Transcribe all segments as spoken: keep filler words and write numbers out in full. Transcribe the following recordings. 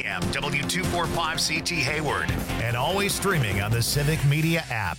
a.m. W two forty-five C T Hayward. And always streaming on the Civic Media app.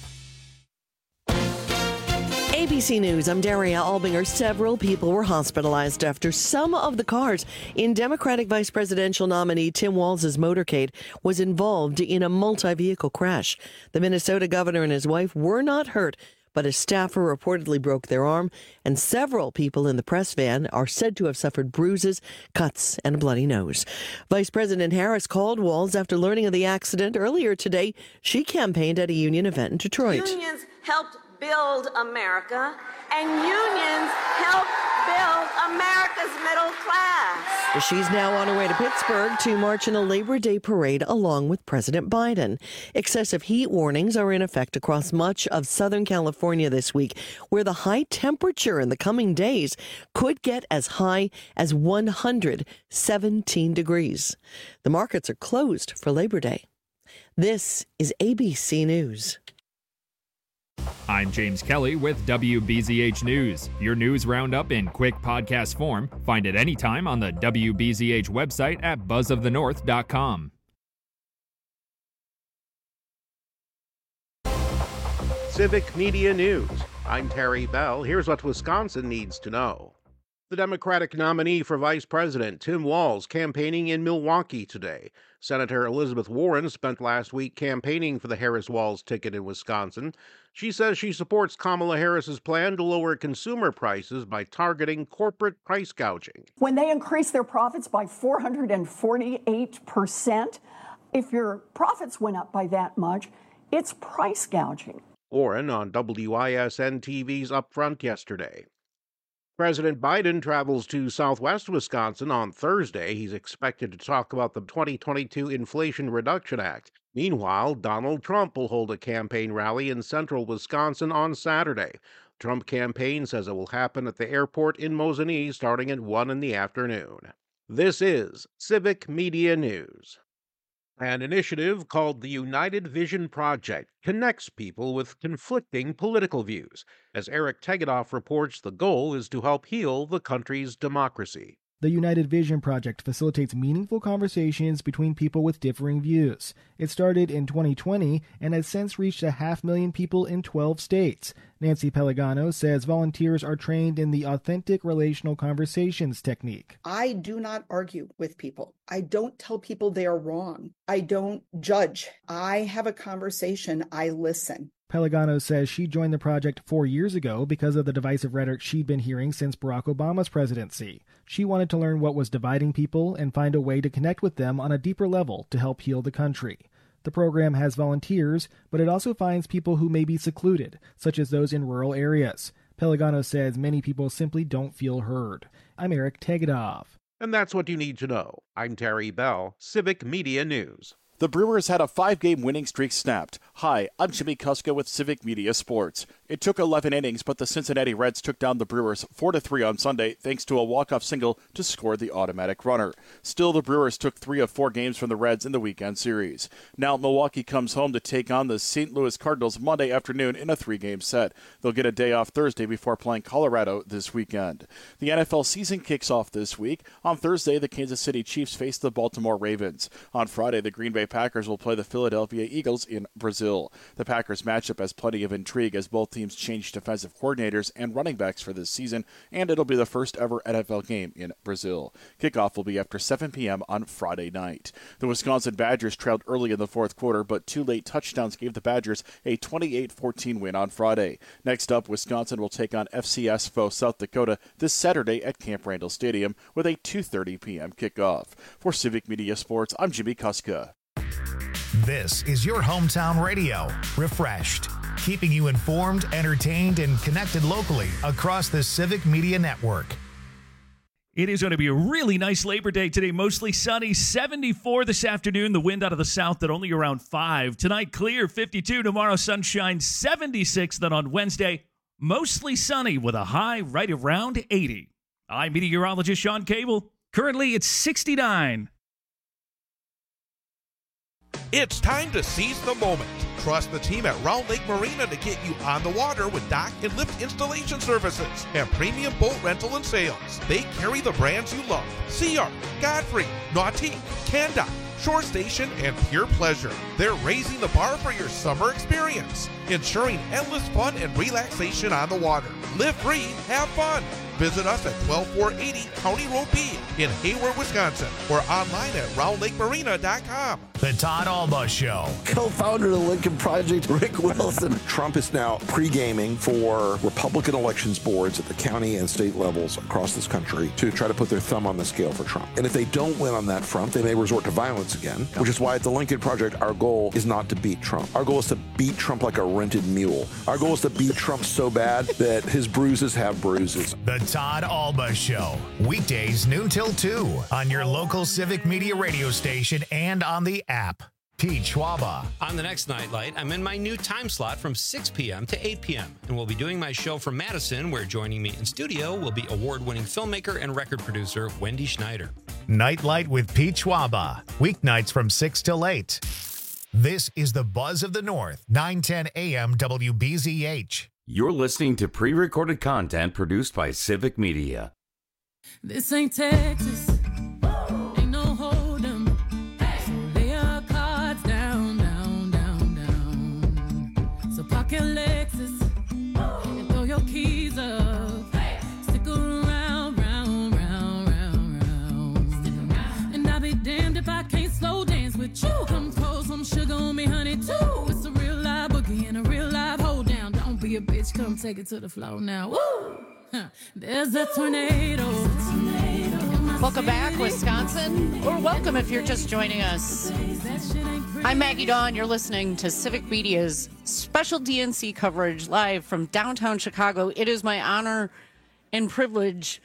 A B C News, I'm Daria Albinger. Several people were hospitalized after some of the cars in Democratic Vice Presidential nominee Tim Walz's motorcade was involved in a multi-vehicle crash. The Minnesota governor and his wife were not hurt, but a staffer reportedly broke their arm, and several people in the press van are said to have suffered bruises, cuts, and a bloody nose. Vice President Harris called Walz after learning of the accident earlier today. She campaigned at a union event in Detroit. Unions helped build America, and unions help build America's middle class. She's now on her way to Pittsburgh to march in a Labor Day parade along with President Biden. Excessive heat warnings are in effect across much of Southern California this week, where the high temperature in the coming days could get as high as one hundred seventeen degrees. The markets are closed for Labor Day. This is A B C News. I'm James Kelly with W B Z H News. Your news roundup in quick podcast form. Find it anytime on the W B Z H website at buzz of the north dot com. Civic Media News. I'm Terry Bell. Here's what Wisconsin needs to know. The Democratic nominee for Vice President, Tim Walz, campaigning in Milwaukee today. Senator Elizabeth Warren spent last week campaigning for the Harris-Walz ticket in Wisconsin. She says she supports Kamala Harris's plan to lower consumer prices by targeting corporate price gouging. When they increase their profits by four hundred forty-eight percent, if your profits went up by that much, it's price gouging. Warren on W I S N T V's Upfront yesterday. President Biden travels to southwest Wisconsin on Thursday. He's expected to talk about the twenty twenty-two Inflation Reduction Act. Meanwhile, Donald Trump will hold a campaign rally in central Wisconsin on Saturday. Trump campaign says it will happen at the airport in Mosinee starting at one in the afternoon. This is Civic Media News. An initiative called the United Vision Project connects people with conflicting political views. As Eric Tegedoff reports, the goal is to help heal the country's democracy. The United Vision Project facilitates meaningful conversations between people with differing views. It started in twenty twenty and has since reached a half million people in twelve states. Nancy Pellegano says volunteers are trained in the authentic relational conversations technique. I do not argue with people. I don't tell people they are wrong. I don't judge. I have a conversation. I listen. Pellegano says she joined the project four years ago because of the divisive rhetoric she'd been hearing since Barack Obama's presidency. She wanted to learn what was dividing people and find a way to connect with them on a deeper level to help heal the country. The program has volunteers, but it also finds people who may be secluded, such as those in rural areas. Pellegano says many people simply don't feel heard. I'm Eric Tegedoff. And that's what you need to know. I'm Terry Bell, Civic Media News. The Brewers had a five-game winning streak snapped. Hi, I'm Jimmy Kuska with Civic Media Sports. It took eleven innings, but the Cincinnati Reds took down the Brewers four to three on Sunday thanks to a walk-off single to score the automatic runner. Still, the Brewers took three of four games from the Reds in the weekend series. Now, Milwaukee comes home to take on the Saint Louis Cardinals Monday afternoon in a three-game set. They'll get a day off Thursday before playing Colorado this weekend. The N F L season kicks off this week. On Thursday, the Kansas City Chiefs face the Baltimore Ravens. On Friday, the Green Bay Packers will play the Philadelphia Eagles in Brazil. The Packers matchup has plenty of intrigue as both teams change defensive coordinators and running backs for this season, and it'll be the first ever N F L game in Brazil. Kickoff will be after seven p.m. on Friday night. The Wisconsin Badgers trailed early in the fourth quarter, but two late touchdowns gave the Badgers a twenty-eight fourteen win on Friday. Next up, Wisconsin will take on F C S foe South Dakota this Saturday at Camp Randall Stadium with a two thirty p.m. kickoff. For Civic Media Sports, I'm Jimmy Kuska. This is your hometown radio, Refreshed, keeping you informed, entertained, and connected locally across the Civic Media Network. It is going to be a really nice Labor Day today. Mostly sunny, seventy-four this afternoon. The wind out of the south at only around five. Tonight, clear, fifty-two. Tomorrow, sunshine, seventy-six. Then on Wednesday, mostly sunny with a high right around eighty. I'm meteorologist Sean Cable. Currently, it's sixty-nine. It's time to seize the moment. Trust the team at Round Lake Marina to get you on the water with dock and lift installation services and premium boat rental and sales. They carry the brands you love: Sea Ark, Godfrey, Nautique, Canda, shore station, and pure pleasure. They're raising the bar for your summer experience, ensuring endless fun and relaxation on the water. Live free, have fun. Visit us at twelve four eighty County Road B in Hayward, Wisconsin, or online at round lake marina dot com. The Todd Alba Show. Co-founder of the Lincoln Project, Rick Wilson. Trump is now pre-gaming for Republican elections boards at the county and state levels across this country to try to put their thumb on the scale for Trump. And if they don't win on that front, they may resort to violence again, which is why at the Lincoln Project, our goal is not to beat Trump. Our goal is to beat Trump like a rented mule. Our goal is to beat Trump so bad that his bruises have bruises. The Todd Alba Show. Weekdays noon till two on your local Civic Media radio station and on the app. Pete Schwaba. On the next Nightlight, I'm in my new time slot from six p.m. to eight p.m. and we'll be doing my show from Madison, where joining me in studio will be award-winning filmmaker and record producer Wendy Schneider. Nightlight with Pete Schwaba. Weeknights from six till eight. This is the Buzz of the North, nine ten a.m. W B Z H. You're listening to pre-recorded content produced by Civic Media. This ain't Texas. Ain't no hold'em. So lay your cards down, down, down, down. So park your Lexus and throw your keys up. Stick around, round, round, round, round. And I'll be damned if I can't slow dance with you. Come pour some sugar on me, honey, too. It's a real live boogie and a real live hold down. Don't be a bitch, come take it to the floor now. Woo! There's a tornado. Welcome back, Wisconsin, or welcome if you're just joining us. I'm Maggie Dawn. You're listening to Civic Media's special D N C coverage live from downtown Chicago. It is my honor and privilege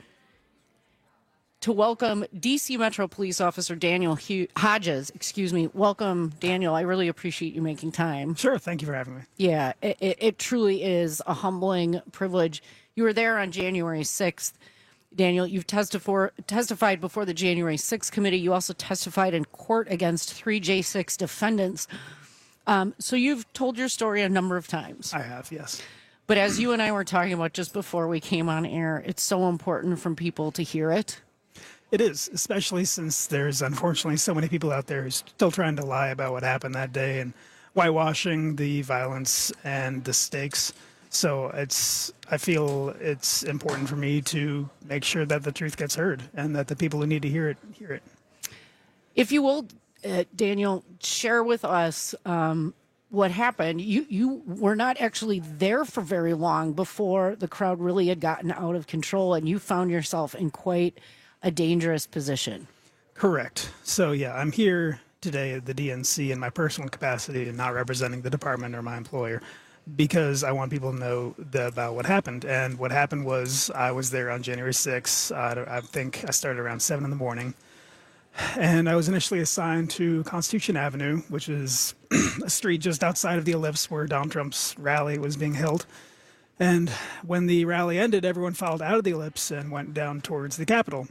to welcome D C Metro Police Officer Daniel Hodges. Excuse me. Welcome, Daniel. I really appreciate you making time. Sure. Thank you for having me. Yeah, it, it, it truly is a humbling privilege. You were there on January sixth. Daniel, you've testif- testified before the January sixth committee. You also testified in court against three J six defendants. Um, so you've told your story a number of times. I have, yes. But as you and I were talking about just before we came on air, it's so important for people to hear it. It is, especially since there's unfortunately so many people out there who's still trying to lie about what happened that day and whitewashing the violence and the stakes. So it's, I feel it's important for me to make sure that the truth gets heard and that the people who need to hear it, hear it. If you will, uh, Daniel, share with us um, what happened. You, you were not actually there for very long before the crowd really had gotten out of control, and you found yourself in quite a dangerous position. Correct. So, yeah, I'm here today at the D N C in my personal capacity and not representing the department or my employer, because I want people to know the, about what happened. And what happened was I was there on January sixth. Uh, I think I started around seven in the morning. And I was initially assigned to Constitution Avenue, which is a street just outside of the Ellipse where Donald Trump's rally was being held. And when the rally ended, everyone filed out of the Ellipse and went down towards the Capitol.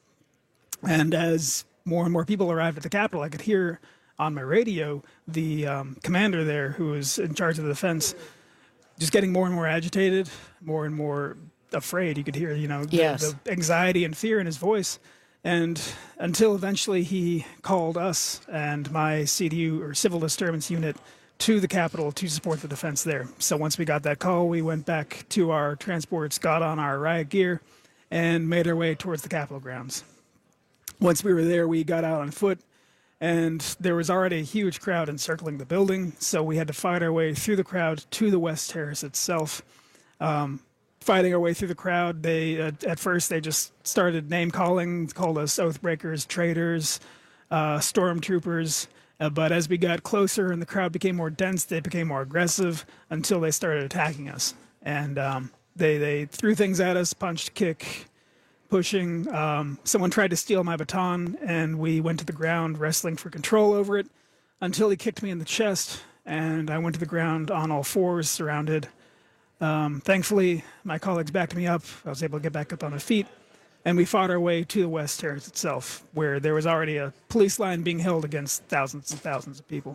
And as more and more people arrived at the Capitol, I could hear on my radio the um, commander there, who was in charge of the defense, just getting more and more agitated, more and more afraid. You could hear, you know, the, yes. the anxiety and fear in his voice. And until eventually he called us and my C D U, or Civil Disturbance Unit, to the Capitol to support the defense there. So once we got that call, we went back to our transports, got on our riot gear, and made our way towards the Capitol grounds. Once we were there, we got out on foot, and there was already a huge crowd encircling the building, so we had to fight our way through the crowd to the West Terrace itself. Um, fighting our way through the crowd, they uh, at first they just started name-calling, called us oath-breakers, traitors, uh, stormtroopers, uh, but as we got closer and the crowd became more dense, they became more aggressive until they started attacking us. And um, they, they threw things at us, punched, kicked, pushing. Um, someone tried to steal my baton, and we went to the ground wrestling for control over it until he kicked me in the chest, and I went to the ground on all fours, surrounded. Um, thankfully, my colleagues backed me up. I was able to get back up on my feet, and we fought our way to the West Terrace itself, where there was already a police line being held against thousands and thousands of people.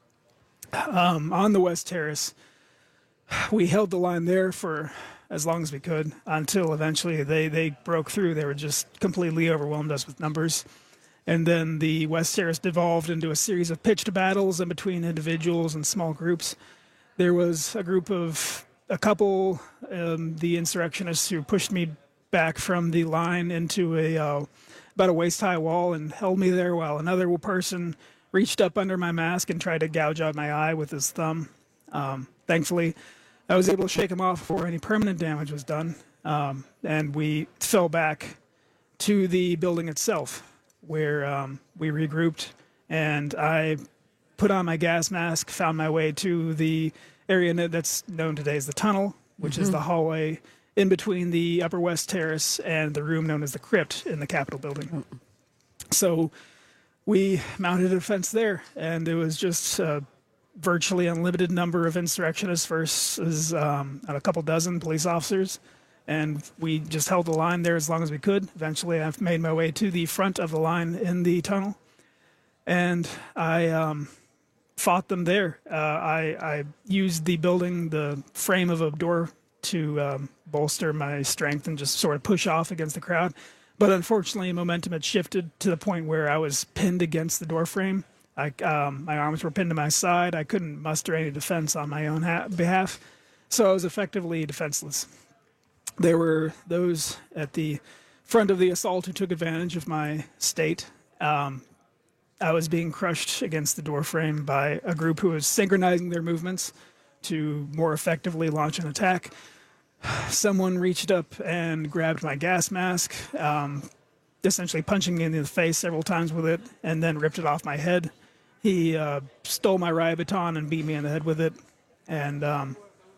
Um, on the West Terrace, we held the line there for as long as we could until eventually they, they broke through. They were just completely overwhelmed us with numbers. And then the West Terrace devolved into a series of pitched battles in between individuals and small groups. There was a group of a couple, um, the insurrectionists, who pushed me back from the line into a uh, about a waist-high wall and held me there, while another person reached up under my mask and tried to gouge out my eye with his thumb. Um, thankfully, I was able to shake him off before any permanent damage was done, um, and we fell back to the building itself, where um, we regrouped, and I put on my gas mask, found my way to the area that's known today as the tunnel, which mm-hmm. is the hallway in between the Upper West Terrace and the room known as the Crypt in the Capitol building. Mm-hmm. So we mounted a fence there, and it was just a virtually unlimited number of insurrectionists versus um, a couple dozen police officers. And we just held the line there as long as we could. Eventually, I made my way to the front of the line in the tunnel, and I um, fought them there. Uh, I, I used the building, the frame of a door, to um, bolster my strength and just sort of push off against the crowd. But unfortunately, momentum had shifted to the point where I was pinned against the door frame. I, um, my arms were pinned to my side. I couldn't muster any defense on my own ha- behalf, so I was effectively defenseless. There were those at the front of the assault who took advantage of my state. Um, I was being crushed against the doorframe by a group who was synchronizing their movements to more effectively launch an attack. Someone reached up and grabbed my gas mask, um, essentially punching me in the face several times with it, and then ripped it off my head. He uh, stole my riot baton and beat me in the head with it. And um,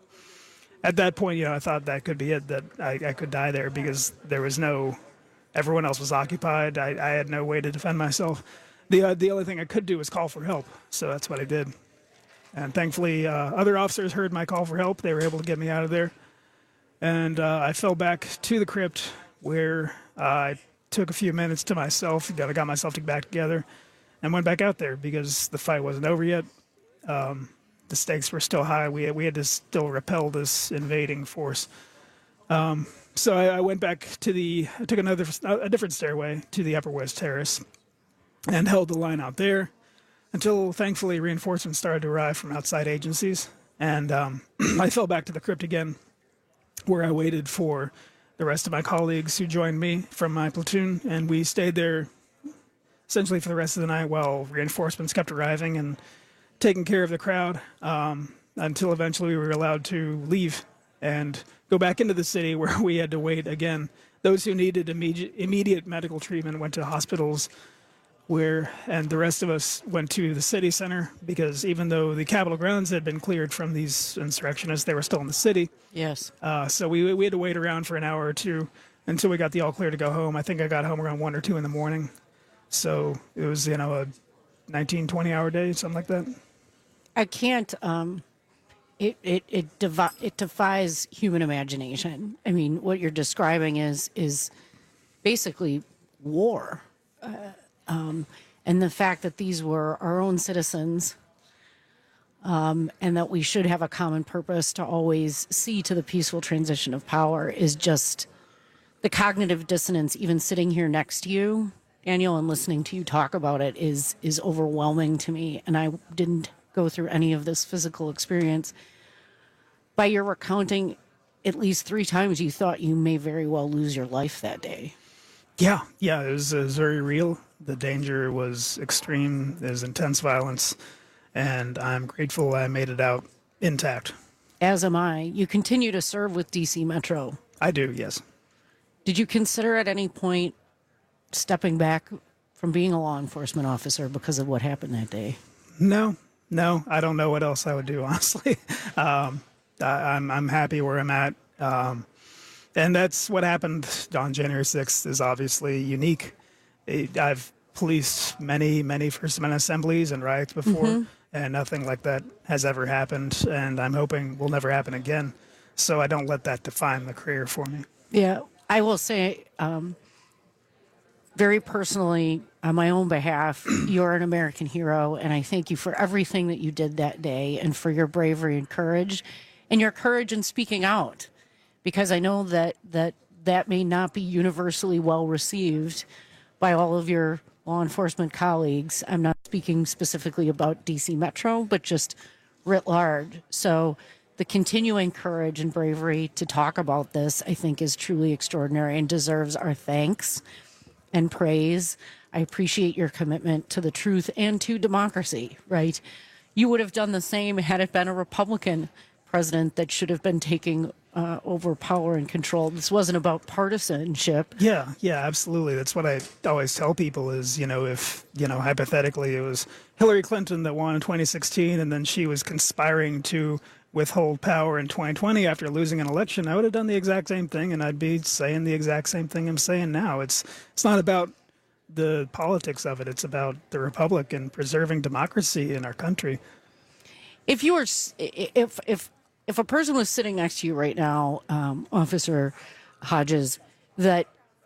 at that point, you know, I thought that could be it, that I, I could die there, because there was no, everyone else was occupied. I, I had no way to defend myself. The, uh, the only thing I could do was call for help, so that's what I did. And thankfully, uh, other officers heard my call for help. They were able to get me out of there. And uh, I fell back to the crypt, where uh, I took a few minutes to myself, got, got myself back together, and went back out there, because the fight wasn't over yet. Um, the stakes were still high. We had, we had to still repel this invading force. Um, so I, I went back to the, I took another, a different stairway to the Upper West Terrace and held the line out there until, thankfully, reinforcements started to arrive from outside agencies. And um, I fell back to the crypt again, where I waited for the rest of my colleagues who joined me from my platoon, and we stayed there essentially for the rest of the night while reinforcements kept arriving and taking care of the crowd, um, until eventually we were allowed to leave and go back into the city, where we had to wait again. Those who needed immediate, immediate medical treatment went to hospitals, where, and the rest of us went to the city center, because even though the Capitol grounds had been cleared from these insurrectionists, they were still in the city. Yes. Uh, so we we had to wait around for an hour or two until we got the all clear to go home. I think I got home around one or two in the morning. So it was, you know, a nineteen, twenty hour day, something like that. I can't, um, it, it, it, devi- it defies human imagination. I mean, what you're describing is, is basically war. Uh, Um, and the fact that these were our own citizens, um, and that we should have a common purpose to always see to the peaceful transition of power is just the cognitive dissonance. Even sitting here next to you, Daniel, and listening to you talk about it is is overwhelming to me. And I didn't go through any of this physical experience. By your recounting, at least three times you thought you may very well lose your life that day. Yeah, yeah, it was, it was very real. The danger was extreme. There's intense violence, and I'm grateful I made it out intact. As am I. You continue to serve with D C Metro. I do, yes. Did you consider at any point stepping back from being a law enforcement officer because of what happened that day? No, no. I don't know what else I would do, honestly. um, I, I'm I'm happy where I'm at. Um, And that's what happened on January sixth is obviously unique. It, I've policed many, many First Amendment assemblies and riots before, mm-hmm. and nothing like that has ever happened, and I'm hoping will never happen again. So I don't let that define the career for me. Yeah, I will say, um, very personally, on my own behalf, you're an American hero, and I thank you for everything that you did that day and for your bravery and courage, and your courage in speaking out. Because I know that, that that may not be universally well received by all of your law enforcement colleagues. I'm not speaking specifically about D C Metro, but just writ large. So the continuing courage and bravery to talk about this, I think, is truly extraordinary and deserves our thanks and praise. I appreciate your commitment to the truth and to democracy, right? You would have done the same had it been a Republican president that should have been taking uh, over power and control. This wasn't about partisanship. Yeah, yeah, absolutely. That's what I always tell people is, you know, if, you know, hypothetically it was Hillary Clinton that won in twenty sixteen and then she was conspiring to withhold power in twenty twenty after losing an election, I would have done the exact same thing, and I'd be saying the exact same thing I'm saying now. It's it's not about the politics of it. It's about the republic and preserving democracy in our country. If you were, if if if a person was sitting next to you right now, um, Officer Hodges, that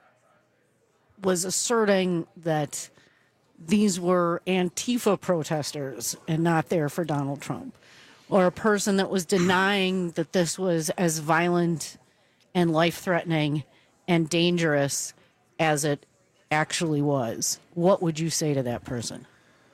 was asserting that these were Antifa protesters and not there for Donald Trump, or a person that was denying that this was as violent and life-threatening and dangerous as it actually was, what would you say to that person?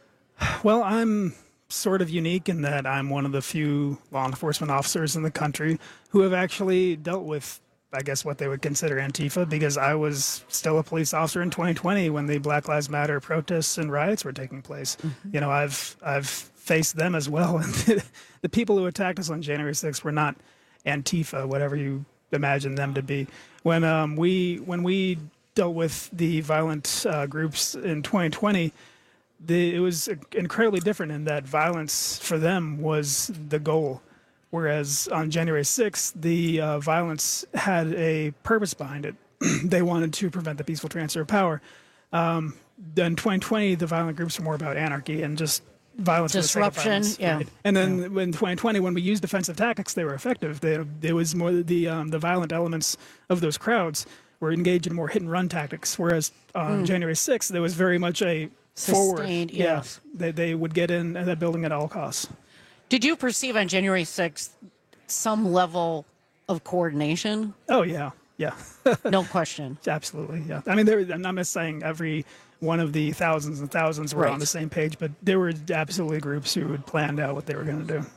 Well, I'm sort of unique in that I'm one of the few law enforcement officers in the country who have actually dealt with, I guess, what they would consider Antifa, because I was still a police officer in twenty twenty when the Black Lives Matter protests and riots were taking place. Mm-hmm. You know, I've I've faced them as well. And the people who attacked us on January sixth were not Antifa, whatever you imagine them to be. When um, we when we dealt with the violent uh, groups in twenty twenty, the, it was incredibly different in that violence for them was the goal. Whereas on January sixth, the uh, violence had a purpose behind it. They wanted to prevent the peaceful transfer of power. Um, then twenty twenty, the violent groups were more about anarchy and just violence. Disruption, violence, yeah. Right? And then yeah. in twenty twenty, when we used defensive tactics, they were effective. They, it was more the um, the violent elements of those crowds were engaged in more hit and run tactics. Whereas on mm. January sixth, there was very much a Sustained, forward. Yes. Yeah, they, they would get in that building at all costs. Did you perceive on January sixth some level of coordination? Oh, yeah. Yeah. No question. Absolutely. Yeah. I mean, there, I'm not saying every one of the thousands and thousands were right. on the same page, but there were absolutely groups who had planned out what they were going to do.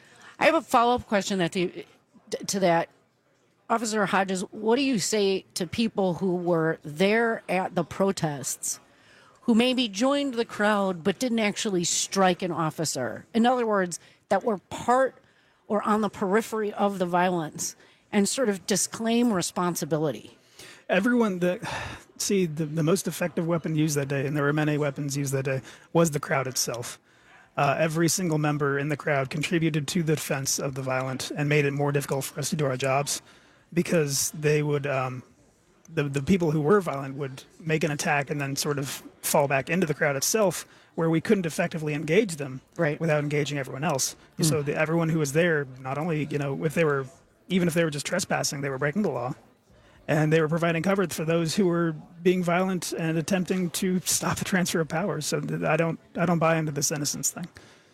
I have a follow-up question that to, to that. Officer Hodges, what do you say to people who were there at the protests who maybe joined the crowd but didn't actually strike an officer? In other words, that were part or on the periphery of the violence and sort of disclaim responsibility. Everyone that, see, the, the most effective weapon used that day, and there were many weapons used that day, was the crowd itself. Uh, every single member in the crowd contributed to the defense of the violent and made it more difficult for us to do our jobs because they would, um, the, the people who were violent would make an attack and then sort of fall back into the crowd itself, where we couldn't effectively engage them right. without engaging everyone else. Mm. So the, everyone who was there, not only, you know, if they were, even if they were just trespassing, they were breaking the law. And they were providing cover for those who were being violent and attempting to stop the transfer of power. So I don't, I don't buy into this innocence thing.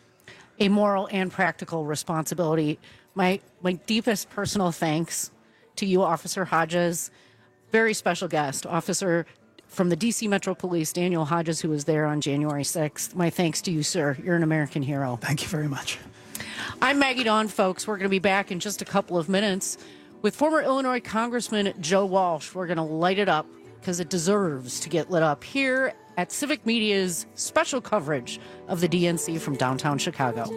A moral and practical responsibility. My, my deepest personal thanks to you, Officer Hodges. Very special guest, Officer from the D C Metro Police, Daniel Hodges, who was there on January sixth. My thanks to you, sir. You're an American hero. Thank you very much. I'm Maggie Dawn, folks. We're going to be back in just a couple of minutes with former Illinois Congressman Joe Walsh. We're going to light it up because it deserves to get lit up here at Civic Media's special coverage of the D N C from downtown Chicago.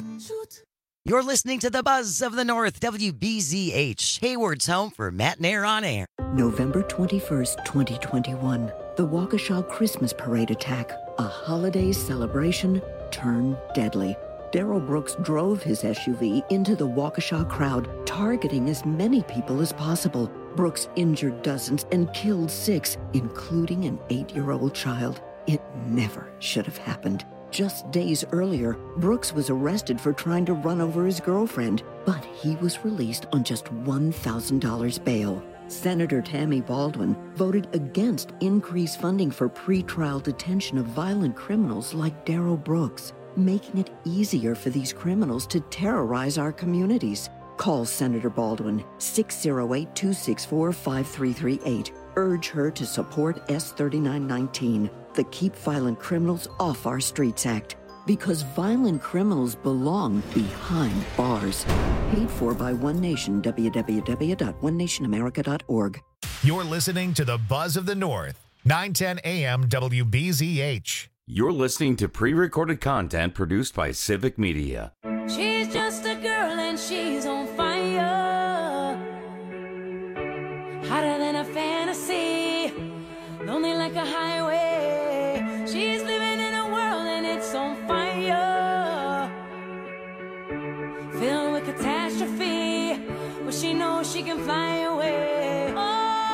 You're listening to the Buzz of the North, W B Z H, Hayward's home for Matt and Air on Air. November twenty-first, twenty twenty-one, the Waukesha Christmas Parade attack, a holiday celebration turned deadly. Darrell Brooks drove his S U V into the Waukesha crowd, targeting as many people as possible. Brooks injured dozens and killed six, including an eight-year-old child. It never should have happened. Just days earlier, Brooks was arrested for trying to run over his girlfriend, but he was released on just one thousand dollars bail. Senator Tammy Baldwin voted against increased funding for pretrial detention of violent criminals like Darrell Brooks, making it easier for these criminals to terrorize our communities. Call Senator Baldwin, six oh eight, two six four, five three three eight. Urge her to support S thirty-nine nineteen. the Keep Violent Criminals Off Our Streets Act. Because violent criminals belong behind bars. Paid for by One Nation, w w w dot one nation america dot org. You're listening to the Buzz of the North, nine ten A M W B Z H. You're listening to pre-recorded content produced by Civic Media. She's just a girl and she's on fire. Hotter than a fantasy. Lonely like a highway. She's living in a world and it's on fire. Filled with catastrophe. But she knows she can fly away. Oh,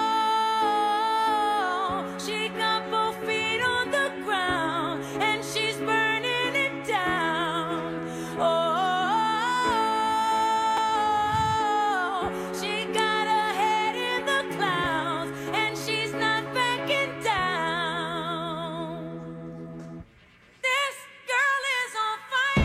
she got both feet on the ground and she's burning it down. Oh, she got her head in the clouds and she's not backing down. This girl is on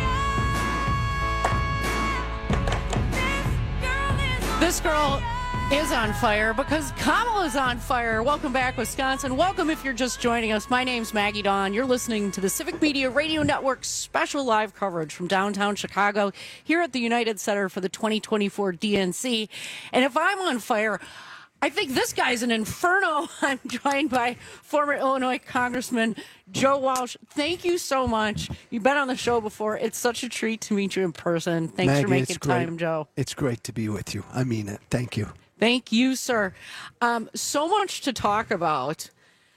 fire. This girl is on fire because Kamala's on fire. Welcome back, Wisconsin. Welcome if you're just joining us. My name's Maggie Dawn. You're listening to the Civic Media Radio Network special live coverage from downtown Chicago here at the United Center for the twenty twenty-four D N C. And if I'm on fire, I think this guy's an inferno. I'm joined by former Illinois Congressman Joe Walsh. Thank you so much. You've been on the show before. It's such a treat to meet you in person. Thanks Maggie, for making it's great. time, Joe. It's great to be with you. I mean it. Thank you. Thank you, sir. Um, so much to talk about.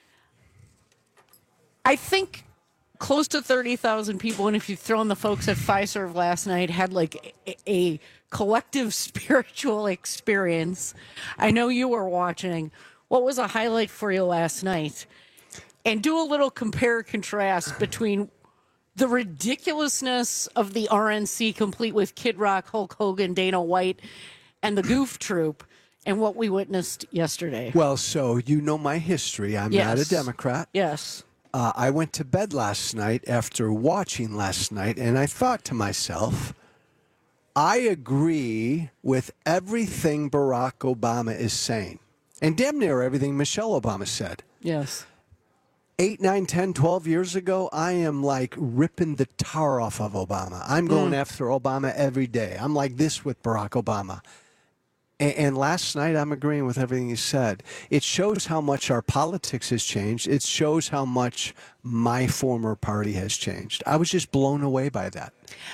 I think close to thirty thousand people, and if you throw in the folks at Fiserv last night, had like a, a collective spiritual experience. I know you were watching. What was a highlight for you last night? And do a little compare contrast between the ridiculousness of the R N C, complete with Kid Rock, Hulk Hogan, Dana White, and the Goof Troop, and what we witnessed yesterday. Well, so you know my history. I'm Yes. not a Democrat. Yes. Uh, I went to bed last night after watching last night, and I thought to myself, I agree with everything Barack Obama is saying, and damn near everything Michelle Obama said. Yes. Eight, nine, ten, twelve years ago, I am like ripping the tar off of Obama. I'm going Mm. after Obama every day. I'm like this with Barack Obama. And, and last night, I'm agreeing with everything he said. It shows how much our politics has changed. It shows how much my former party has changed. I was just blown away by that.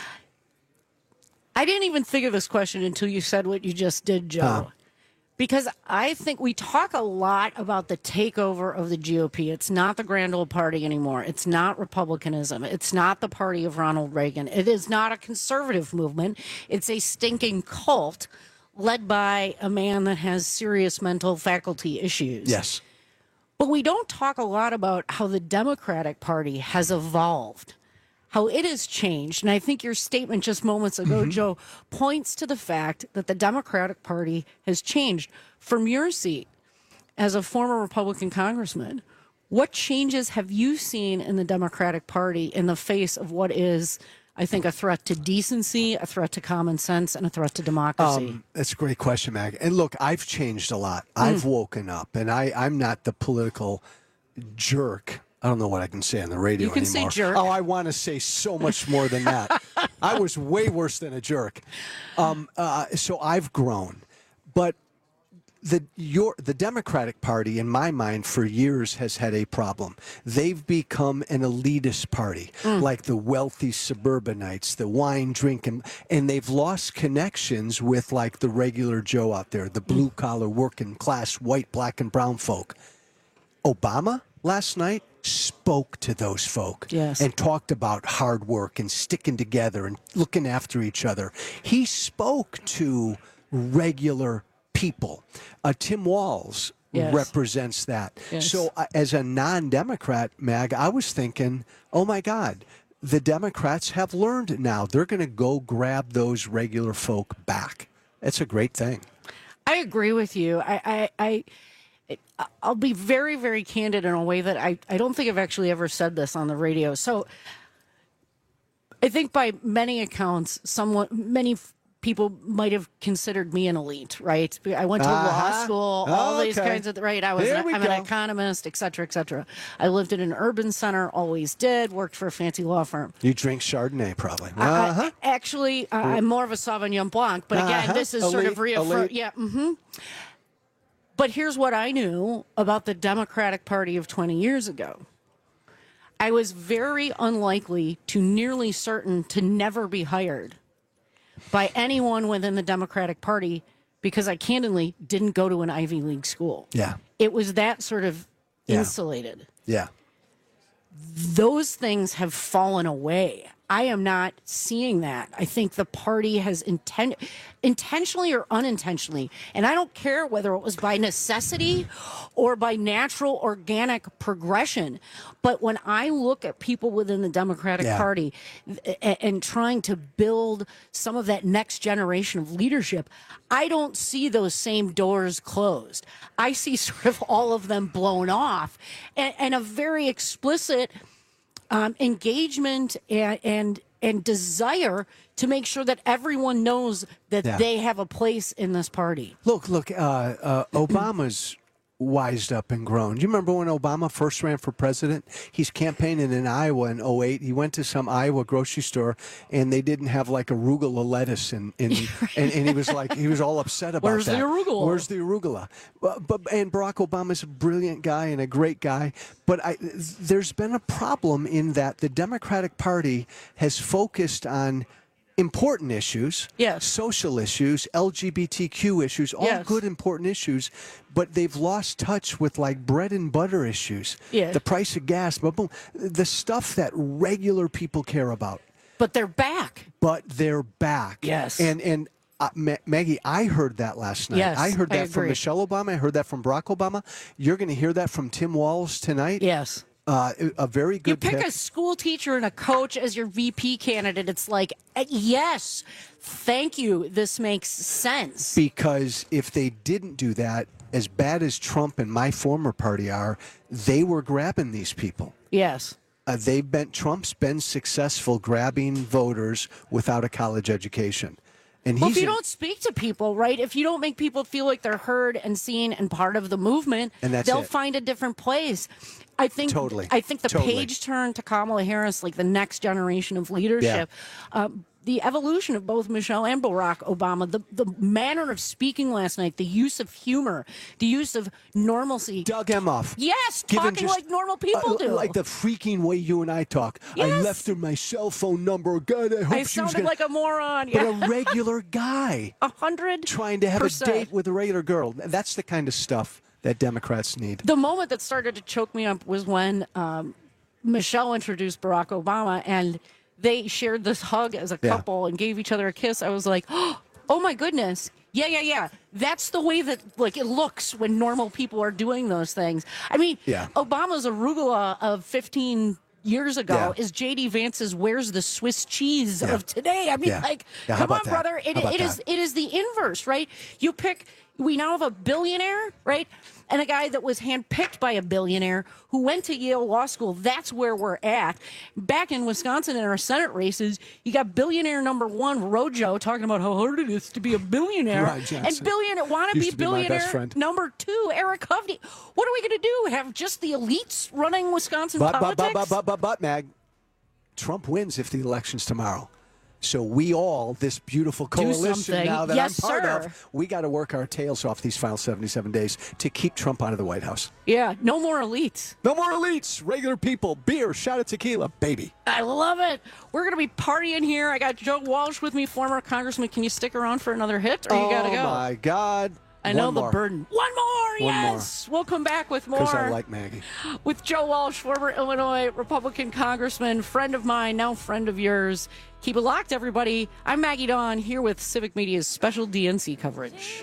I didn't even think of this question until you said what you just did, Joe. Uh, Because I think we talk a lot about the takeover of the G O P. It's not the grand old party anymore. It's not Republicanism. It's not the party of Ronald Reagan. It is not a conservative movement. It's a stinking cult led by a man that has serious mental faculty issues. Yes. But we don't talk a lot about how the Democratic Party has evolved, how it has changed. And I think your statement just moments ago, Mm-hmm. Joe, points to the fact that the Democratic Party has changed. From your seat as a former Republican congressman, what changes have you seen in the Democratic Party in the face of what is, I think, a threat to decency, a threat to common sense, and a threat to democracy? Um, that's a great question, Mag. And look, I've changed a lot. I've woken up, and I, I'm not the political jerk. I don't know what I can say on the radio You can say anymore. jerk. Oh, I want to say so much more than that. I was way worse than a jerk. Um, uh, so I've grown. But the your the Democratic Party, in my mind, for years has had a problem. They've become an elitist party, like the wealthy suburbanites, the wine drinking, and they've lost connections with like the regular Joe out there, the blue collar, working class, white, black, and brown folk. Obama last night spoke to those folk Yes. and talked about hard work and sticking together and looking after each other. He spoke to regular people. Uh, Tim Walz Yes. represents that. Yes. So uh, as a non-Democrat, Mag, I was thinking, oh my God, the Democrats have learned now. They're going to go grab those regular folk back. It's a great thing. I agree with you. I, I, I it, I'll be very, very candid in a way that I, I don't think I've actually ever said this on the radio. So I think by many accounts, someone, many people might have considered me an elite, right? I went to Uh-huh. law school, all Oh, these okay. kinds of, right? I was, There an, we I'm go. an economist, et cetera, et cetera. I lived in an urban center, always did, worked for a fancy law firm. You drink Chardonnay, probably. I- I- Uh-huh. actually, uh, I'm more of a Sauvignon Blanc, but again, Uh-huh. this is sort of Elite, reaffirmed. elite. Yeah. Mm-hmm. But here's what I knew about the Democratic Party of twenty years ago. I was very unlikely to nearly certain to never be hired by anyone within the Democratic Party because I candidly didn't go to an Ivy League school. Yeah. It was that sort of Yeah. insulated. Yeah. Those things have fallen away. I am not seeing that. I think the party has inten- intentionally or unintentionally, and I don't care whether it was by necessity or by natural organic progression, but when I look at people within the Democratic Yeah. Party and, and trying to build some of that next generation of leadership, I don't see those same doors closed. I see sort of all of them blown off and, and a very explicit Um, engagement and, and and desire to make sure that everyone knows that Yeah. they have a place in this party. Look, look, uh, uh, Obama's wised up and grown. Do you remember when Obama first ran for president? He's campaigning in Iowa in oh eight. He went to some Iowa grocery store and they didn't have like arugula lettuce in, in and, and he was like, he was all upset about Where's that. the arugula? Where's the arugula? But, but and Barack Obama's a brilliant guy and a great guy, but I, there's been a problem in that the Democratic Party has focused on important issues, yes, social issues, L G B T Q issues, all Yes. good important issues, but they've lost touch with like bread and butter issues, Yeah. the price of gas, boom, boom, the stuff that regular people care about. But they're back. But they're back. Yes. And and uh, Ma- Maggie, I heard that last night. Yes, I heard I that from agree. Michelle Obama. I heard that from Barack Obama. You're going to hear that from Tim Walz tonight. Yes. Uh, a very You good pick pick. a school teacher and a coach as your V P candidate. It's like, uh, yes, thank you. This makes sense. Because if they didn't do that, as bad as Trump and my former party are, they were grabbing these people. Yes. Uh, they've been Trump's been successful grabbing voters without a college education, and Well, he's if you in- don't speak to people, right? If you don't make people feel like they're heard and seen and part of the movement, And that's they'll it. find a different place. I think Totally. I think the Totally. page turn to Kamala Harris, like the next generation of leadership, um, the evolution of both Michelle and Barack Obama, the the manner of speaking last night, the use of humor, the use of normalcy. Doug Emhoff. Yes, Given talking just- like normal people uh, do. like the freaking way you and I talk. I Yes. left her my cell phone number. God, I hope I she was sounded gonna... like a moron. But Yeah. a regular guy A hundred trying to have percent. a date with a regular girl. That's the kind of stuff that Democrats need. The moment that started to choke me up was when um, Michelle introduced Barack Obama and they shared this hug as a Yeah. couple and gave each other a kiss. I was like, oh my goodness. Yeah, yeah, yeah. That's the way that like it looks when normal people are doing those things. I mean, Yeah. Obama's arugula of fifteen years ago Yeah. is J D Vance's "Where's the Swiss cheese" Yeah. of today. I mean, Yeah. like, Yeah, how come on, about that? brother. It, How about it is that? it is the inverse, right? You pick. We now have a billionaire, right? And a guy that was handpicked by a billionaire who went to Yale Law School. That's where we're at. Back in Wisconsin in our Senate races, you got billionaire number one, Rojo, talking about how hard it is to be a billionaire. Ryan Johnson. And billionaire wannabe Used to be my best billionaire friend. number two, Eric Hovde. What are we going to do? Have just the elites running Wisconsin But, but, politics? but, but, but, but, but, Mag, Trump wins if the election's tomorrow. So we all, this beautiful coalition something. now that Yes, I'm part sir. of, we got to work our tails off these final seventy-seven days to keep Trump out of the White House. Yeah, no more elites. No more elites, regular people, beer, shot of tequila, baby. I love it. We're going to be partying here. I got Joe Walsh with me, former congressman. Can you stick around for another hit or you got to oh go? my God. I know One the more. burden. One more, One more. yes. We'll come back with more. Because I like Maggie. With Joe Walsh, former Illinois Republican congressman, friend of mine, now friend of yours. Keep it locked, everybody. I'm Maggie Dawn here with Civic Media's special D N C coverage.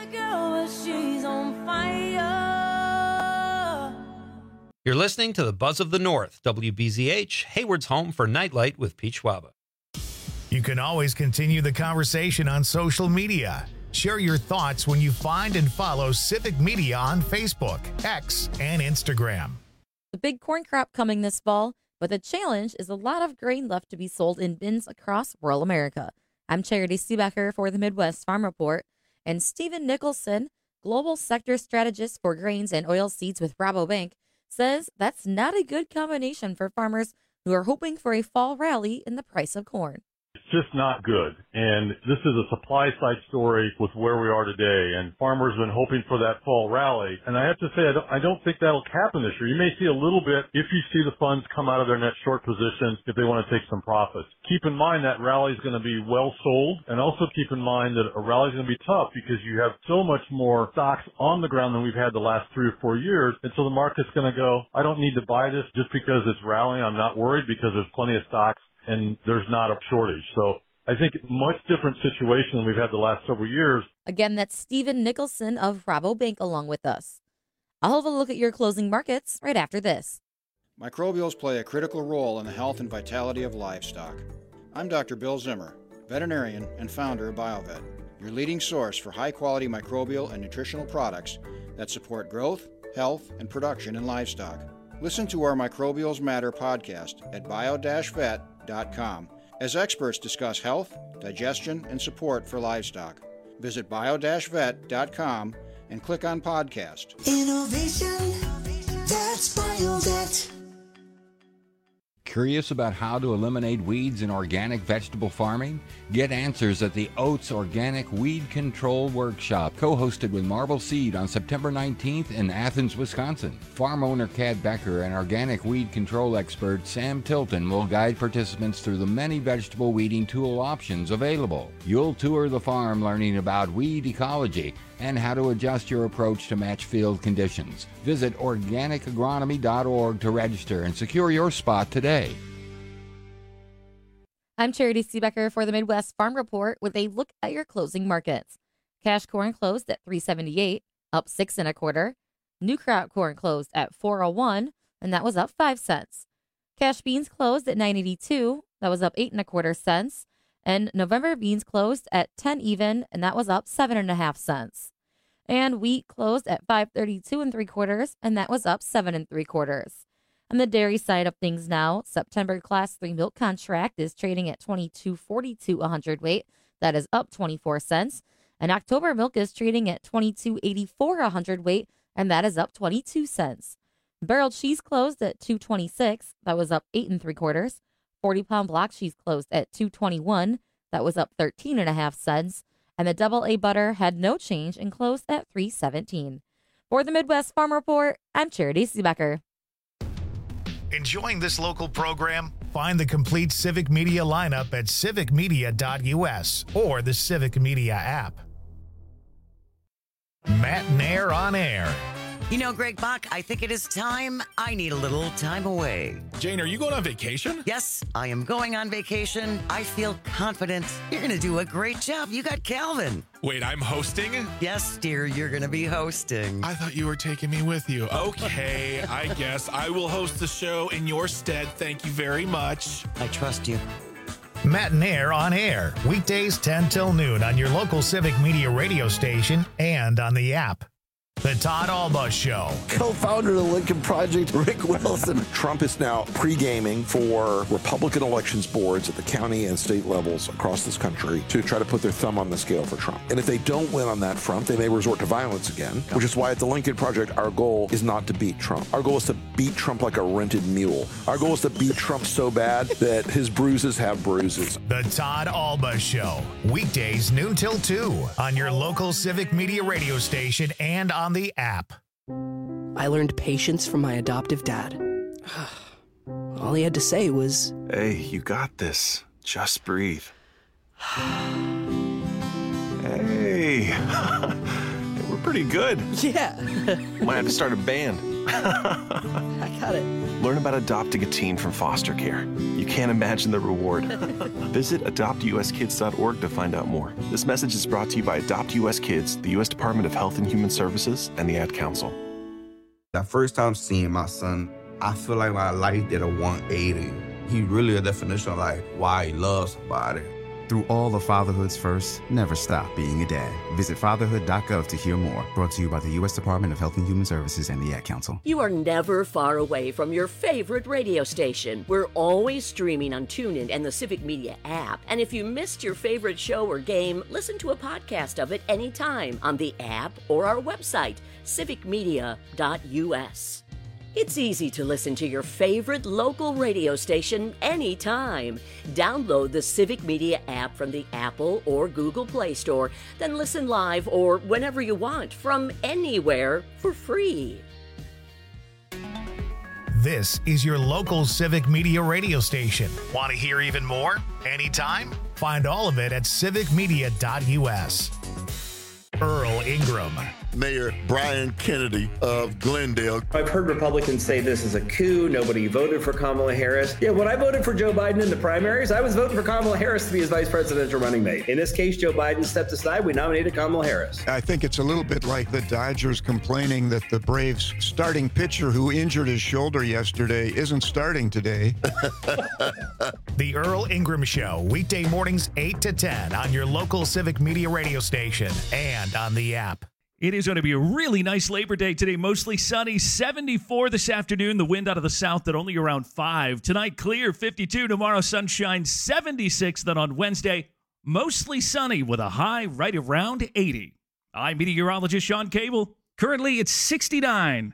You're listening to the Buzz of the North, W B Z H, Hayward's home for Nightlight with Pete Schwaba. You can always continue the conversation on social media. Share your thoughts when you find and follow Civic Media on Facebook, X, and Instagram. The big corn crop coming this fall, but the challenge is a lot of grain left to be sold in bins across rural America. I'm Charity Seebecker for the Midwest Farm Report, and Stephen Nicholson, Global Sector Strategist for Grains and Oilseeds with Rabobank, says that's not a good combination for farmers who are hoping for a fall rally in the price of corn. It's just not good. And this is a supply side story with where we are today. And farmers have been hoping for that fall rally. And I have to say, I don't, I don't think that'll happen this year. You may see a little bit if you see the funds come out of their net short positions if they want to take some profits. Keep in mind that rally is going to be well sold. And also keep in mind that a rally is going to be tough because you have so much more stocks on the ground than we've had the last three or four years. And so the market's going to go, I don't need to buy this just because it's rallying. I'm not worried because there's plenty of stocks and there's not a shortage. So I think much different situation than we've had the last several years. Again, that's Stephen Nicholson of Rabobank along with us. I'll have a look at your closing markets right after this. Microbials play a critical role in the health and vitality of livestock. I'm Doctor Bill Zimmer, veterinarian and founder of BioVet, your leading source for high-quality microbial and nutritional products that support growth, health, and production in livestock. Listen to our Microbials Matter podcast at bio dash vet dot com as experts discuss health, digestion, and support for livestock. Visit bio dash vet dot com and click on podcast. Innovation, that's BioVet. Curious about how to eliminate weeds in organic vegetable farming? Get answers at the Oats Organic Weed Control Workshop, co-hosted with Marble Seed on September nineteenth in Athens, Wisconsin. Farm owner Cad Becker and organic weed control expert Sam Tilton will guide participants through the many vegetable weeding tool options available. You'll tour the farm learning about weed ecology and how to adjust your approach to match field conditions. Visit organic agronomy dot org to register and secure your spot today. I'm Charity Seebecker for the Midwest Farm Report with a look at your closing markets. Cash corn closed at three seventy-eight, up six and a quarter. New crop corn closed at four oh one, and that was up five cents. Cash beans closed at nine eighty-two, that was up eight and a quarter cents. And November beans closed at ten even, and that was up seven and a half cents. And wheat closed at five thirty-two and three quarters, and that was up seven and three quarters. On the dairy side of things now, September Class three milk contract is trading at twenty-two forty-two a hundredweight. That is up twenty-four cents. And October milk is trading at twenty-two eighty-four a hundredweight, and that is up twenty-two cents. Barrel cheese closed at two twenty-six. That was up eight and three quarters. forty pound block cheese closed at two twenty-one. That was up thirteen and a half cents. And the double A butter had no change and closed at three seventeen. For the Midwest Farm Report, I'm Charity Seebecker. Enjoying this local program? Find the complete Civic Media lineup at civic media dot u s or the Civic Media app. Matt Nair on air. You know, Greg Bach, I think it is time. I need a little time away. Jane, are you going on vacation? Yes, I am going on vacation. I feel confident. You're going to do a great job. You got Calvin. Wait, I'm hosting? Yes, dear, you're going to be hosting. I thought you were taking me with you. Okay, I guess I will host the show in your stead. Thank you very much. I trust you. Matt Nair on air, weekdays ten till noon on your local Civic Media radio station and on the app. The Todd Alba Show. Co-founder of the Lincoln Project, Rick Wilson. Trump is now pre-gaming for Republican elections boards at the county and state levels across this country to try to put their thumb on the scale for Trump. And if they don't win on that front, they may resort to violence again, which is why at the Lincoln Project, our goal is not to beat Trump. Our goal is to beat Trump like a rented mule. Our goal is to beat Trump so bad that his bruises have bruises. The Todd Alba Show. Weekdays noon till two on your local Civic Media radio station and on the app. I learned patience from my adoptive dad. All he had to say was, "Hey, you got this. Just breathe." Hey, we're pretty good. Yeah. Might have to start a band. I got it. Learn about adopting a teen from foster care. You can't imagine the reward. Visit adopt u s kids dot org to find out more. This message is brought to you by Adopt U S Kids, the U S Department of Health and Human Services, and the Ad Council. The first time seeing my son, I feel like my life did a one eighty. He really a definition of like why he loves somebody. Through all of fatherhood's first, never stop being a dad. Visit fatherhood dot gov to hear more. Brought to you by the U S Department of Health and Human Services and the Ad Council. You are never far away from your favorite radio station. We're always streaming on TuneIn and the Civic Media app. And if you missed your favorite show or game, listen to a podcast of it anytime on the app or our website, civic media dot u s. It's easy to listen to your favorite local radio station anytime. Download the Civic Media app from the Apple or Google Play Store, then listen live or whenever you want from anywhere for free. This is your local Civic Media radio station. Want to hear even more? Anytime? Find all of it at civic media dot u s. Earl Ingram. Mayor Brian Kennedy of Glendale. I've heard Republicans say this is a coup. Nobody voted for Kamala Harris. Yeah, when I voted for Joe Biden in the primaries, I was voting for Kamala Harris to be his vice presidential running mate. In this case, Joe Biden stepped aside. We nominated Kamala Harris. I think it's a little bit like the Dodgers complaining that the Braves starting pitcher who injured his shoulder yesterday isn't starting today. The Earl Ingram Show, weekday mornings eight to ten on your local Civic Media radio station and on the app. It is going to be a really nice Labor Day today. Mostly sunny, seventy-four this afternoon. The wind out of the south at only around five. Tonight, clear, fifty-two. Tomorrow, sunshine, seventy-six. Then on Wednesday, mostly sunny with a high right around eighty. I'm meteorologist Sean Cable. Currently, it's sixty-nine.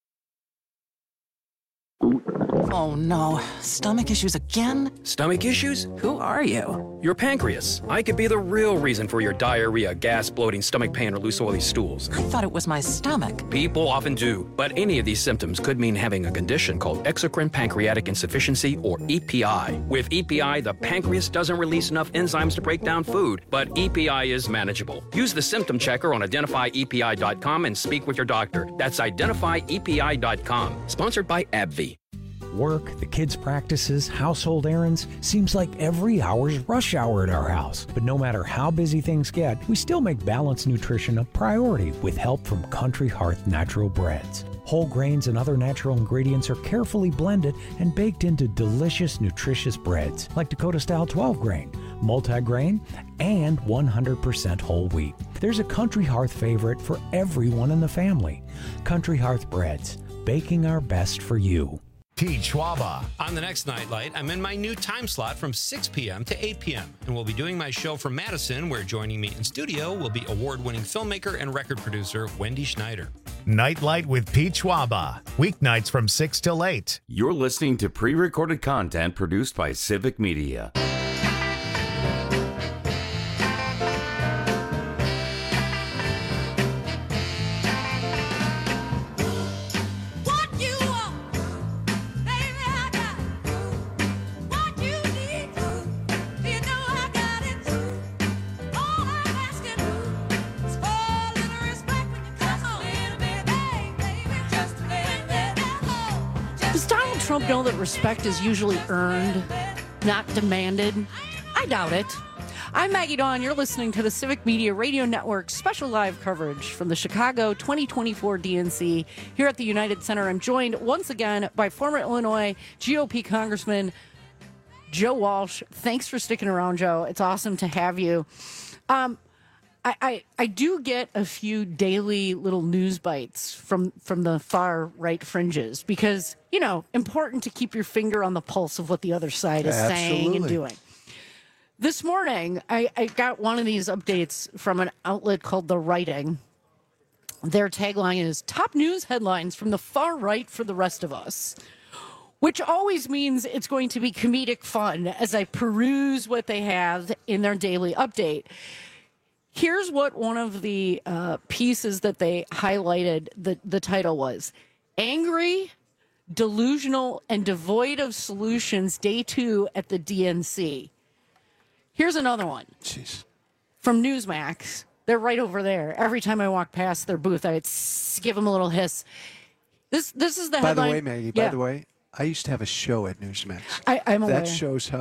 Oh no, stomach issues again? Stomach issues? Who are you? Your pancreas. I could be the real reason for your diarrhea, gas, bloating, stomach pain, or loose oily stools. I thought it was my stomach. People often do, but any of these symptoms could mean having a condition called exocrine pancreatic insufficiency, or E P I. With E P I, the pancreas doesn't release enough enzymes to break down food, but E P I is manageable. Use the symptom checker on identify E P I dot com and speak with your doctor. That's identify E P I dot com. Sponsored by AbbVie. Work, the kids' practices, household errands, seems like every hour's rush hour at our house. But no matter how busy things get, we still make balanced nutrition a priority with help from Country Hearth Natural Breads. Whole grains and other natural ingredients are carefully blended and baked into delicious, nutritious breads like Dakota-style twelve grain, multi-grain, and one hundred percent whole wheat. There's a Country Hearth favorite for everyone in the family. Country Hearth Breads, baking our best for you. Pete Schwaba. On the next Nightlight, I'm in my new time slot from six p.m. to eight p.m. and we'll be doing my show from Madison, where joining me in studio will be award-winning filmmaker and record producer Wendy Schneider. Nightlight with Pete Schwaba. Weeknights from six till eight. You're listening to pre-recorded content produced by Civic Media. Trump know that respect is usually earned, not demanded? I doubt it. I'm Maggie Dawn. You're listening to the Civic Media Radio Network special live coverage from the Chicago twenty twenty-four D N C here at the United Center. I'm joined once again by former Illinois G O P Congressman Joe Walsh. Thanks for sticking around, Joe. It's awesome to have you. Um, I, I, I do get a few daily little news bites from, from the far right fringes because, you know, important to keep your finger on the pulse of what the other side is Absolutely. saying and doing. This morning, I, I got one of these updates from an outlet called The Writing. Their tagline is top news headlines from the far right for the rest of us, which always means it's going to be comedic fun as I peruse what they have in their daily update. Here's what one of the uh, pieces that they highlighted, the, the title was, Angry, Delusional, and Devoid of Solutions, Day Two at the D N C. Here's another one. Jeez. From Newsmax. They're right over there. Every time I walk past their booth, I give them a little hiss. This this is the by headline. By the way, Maggie, yeah. by the way, I used to have a show at Newsmax. I, I'm aware. That shows how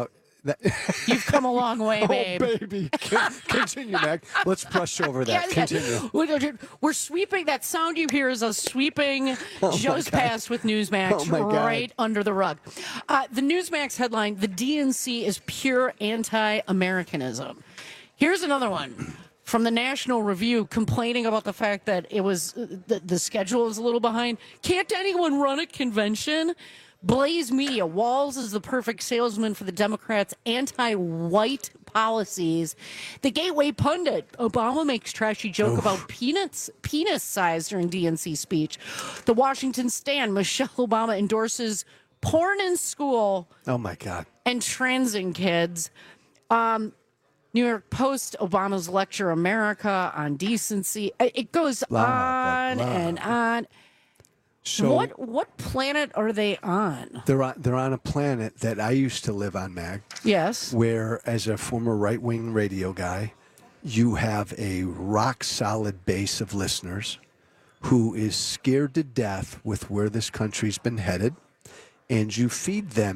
That, You've come a long way, oh, babe. baby. Con- Continue, Meg. Let's brush over that. Yeah, yeah. Continue. We're, we're sweeping. That sound you hear is us sweeping Oh, Joe's my God. past with Newsmax Oh, my God. right under the rug. Uh, the Newsmax headline, the D N C is pure anti-Americanism. Here's another one from the National Review complaining about the fact that it was the, the schedule is a little behind. Can't anyone run a convention? Blaze Media, Walls is the perfect salesman for the Democrats' anti-white policies. The Gateway Pundit, Obama makes trashy joke Oof. about peanuts, penis size during D N C speech. The Washington Stand, Michelle Obama endorses porn in school Oh, my God. and transing kids. Um, New York Post, Obama's lecture, America on decency. It goes Blah, blah, on blah. and on. So what what planet are they on? They're on, they're on a planet that I used to live on, Mag. Yes. Where, as a former right-wing radio guy, you have a rock-solid base of listeners who is scared to death with where this country's been headed, and you feed them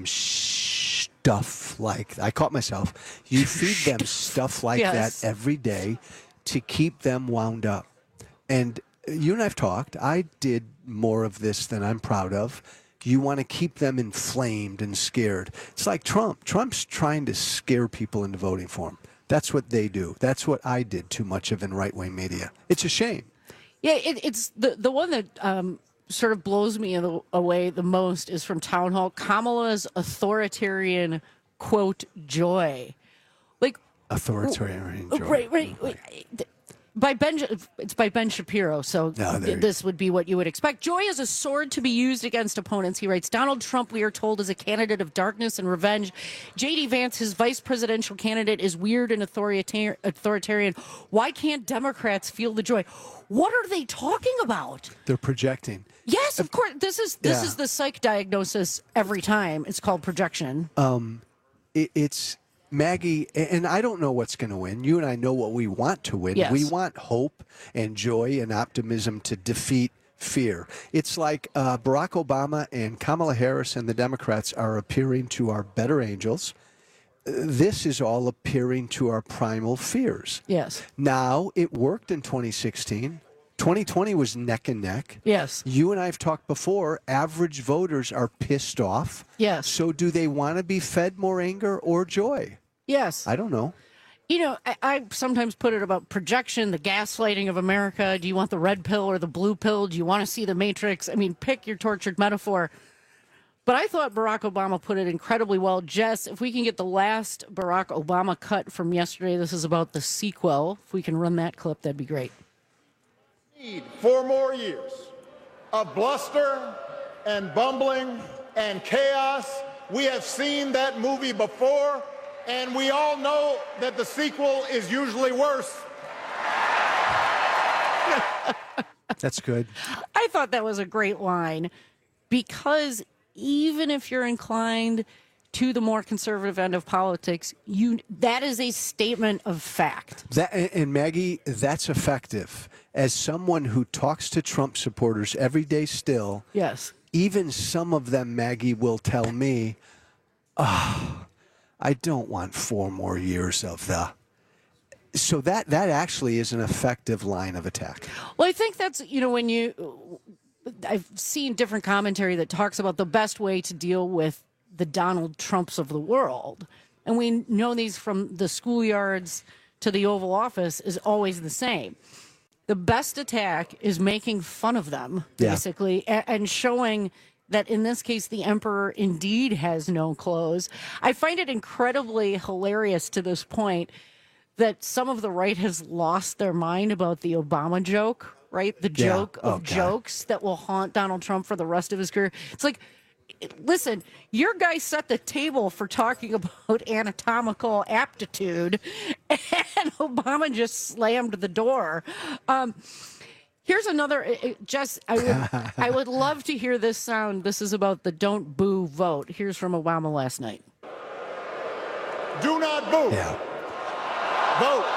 stuff like, I caught myself, you feed them stuff like Yes. that every day to keep them wound up. And you and I have talked. I did more of this than I'm proud of. You want to keep them inflamed and scared. It's like Trump. Trump's trying to scare people into voting for him. That's what they do. That's what I did too much of in right-wing media. It's a shame. Yeah, it, it's the the one that um, sort of blows me the, away the most is from Town Hall. Kamala's authoritarian quote joy, like Authoritarian joy. right, right. right. By Ben, it's by Ben Shapiro, so No, there you this would be what you would expect. Joy is a sword to be used against opponents. He writes, Donald Trump, we are told, is a candidate of darkness and revenge. J D Vance, his vice presidential candidate, is weird and authoritar- authoritarian. Why can't Democrats feel the joy? What are they talking about? They're projecting. Yes, of course. This is this Yeah. is the psych diagnosis every time. It's called projection. Um, it, it's Maggie, and I don't know what's going to win. You and I know what we want to win. Yes. We want hope and joy and optimism to defeat fear. It's like uh, Barack Obama and Kamala Harris and the Democrats are appearing to our better angels. Uh, This is all appearing to our primal fears. Yes. Now, it worked in twenty sixteen. twenty twenty was neck and neck. Yes. You and I have talked before, average voters are pissed off. Yes. So do they want to be fed more anger or joy? Yes. I don't know. You know, I, I sometimes put it about projection, the gaslighting of America. Do you want the red pill or the blue pill? Do you want to see the Matrix? I mean, pick your tortured metaphor. But I thought Barack Obama put it incredibly well. Jess, if we can get the last Barack Obama cut from yesterday, this is about the sequel. If we can run that clip, that'd be great. Need four more years of bluster and bumbling and chaos. We have seen that movie before, and we all know that the sequel is usually worse. That's good. I thought that was a great line because even if you're inclined to the more conservative end of politics, you that is a statement of fact. That, and Maggie, that's effective. As someone who talks to Trump supporters every day still, yes, even some of them, Maggie, will tell me, oh, I don't want four more years of the... So that, that actually is an effective line of attack. Well, I think that's, you know, when you... I've seen different commentary that talks about the best way to deal with the Donald Trumps of the world. And we know these from the schoolyards to the Oval Office is always the same. The best attack is making fun of them, Yeah. basically, a- and showing that in this case, the emperor indeed has no clothes. I find it incredibly hilarious to this point that some of the right has lost their mind about the Obama joke, right? The Yeah. joke Oh, of God. jokes that will haunt Donald Trump for the rest of his career. It's like, listen, your guy set the table for talking about anatomical aptitude, and Obama just slammed the door. Um, here's another. it- it Just, I would, I would love to hear this sound. This is about the "Don't Boo" vote. Here's from Obama last night. Do not boo. Yeah. Vote.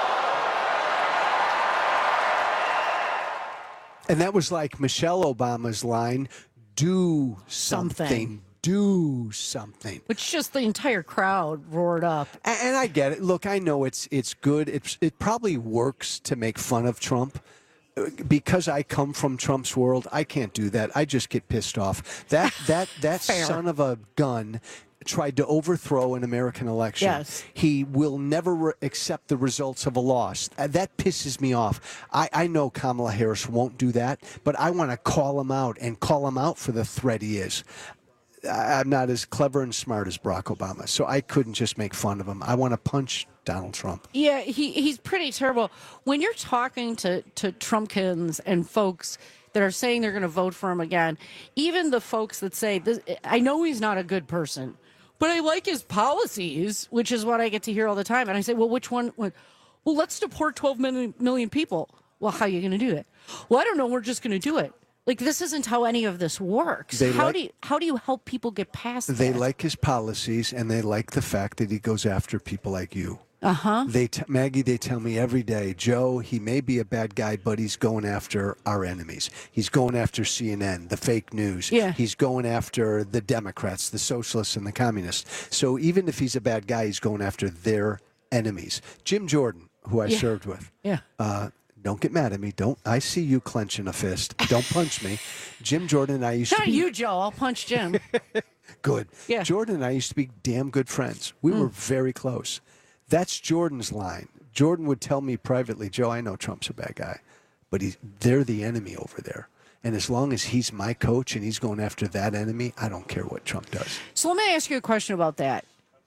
And that was like Michelle Obama's line, do something, Something. do something. Which just the entire crowd roared up. And, and I get it. Look, I know it's it's good. It's, it probably works to make fun of Trump. Because I come from Trump's world, I can't do that. I just get pissed off. That that that son of a gun tried to overthrow an American election. Yes. He will never re- accept the results of a loss. Uh, that pisses me off. I, I know Kamala Harris won't do that, but I want to call him out and call him out for the threat he is. I'm not as clever and smart as Barack Obama, so I couldn't just make fun of him. I want to punch Donald Trump. Yeah, he, he's pretty terrible. When you're talking to, to Trumpkins and folks that are saying they're going to vote for him again, even the folks that say, this, I know he's not a good person, but I like his policies, which is what I get to hear all the time. And I say, well, which one? Well, let's deport twelve million people. Well, how are you going to do that? Well, I don't know. We're just going to do it. Like, this isn't how any of this works. They how like, do you, how do you help people get past They that? like his policies, and they like the fact that he goes after people like you. Uh-huh. They t- Maggie, they tell me every day, Joe, he may be a bad guy, but he's going after our enemies. He's going after C N N, the fake news. Yeah. He's going after the Democrats, the socialists, and the communists. So even if he's a bad guy, he's going after their enemies. Jim Jordan, who I Yeah. served with. Yeah. Uh, don't get mad at me. Don't. I see you clenching a fist. Don't punch me. Jim Jordan and I used Not to be you, Joe. I'll punch Jim. good. Yeah. Jordan and I used to be damn good friends. We were very close. That's Jordan's line. Jordan would tell me privately, Joe, I know Trump's a bad guy, but he's, they're the enemy over there. And as long as he's my coach and he's going after that enemy, I don't care what Trump does. So let me ask you a question about that.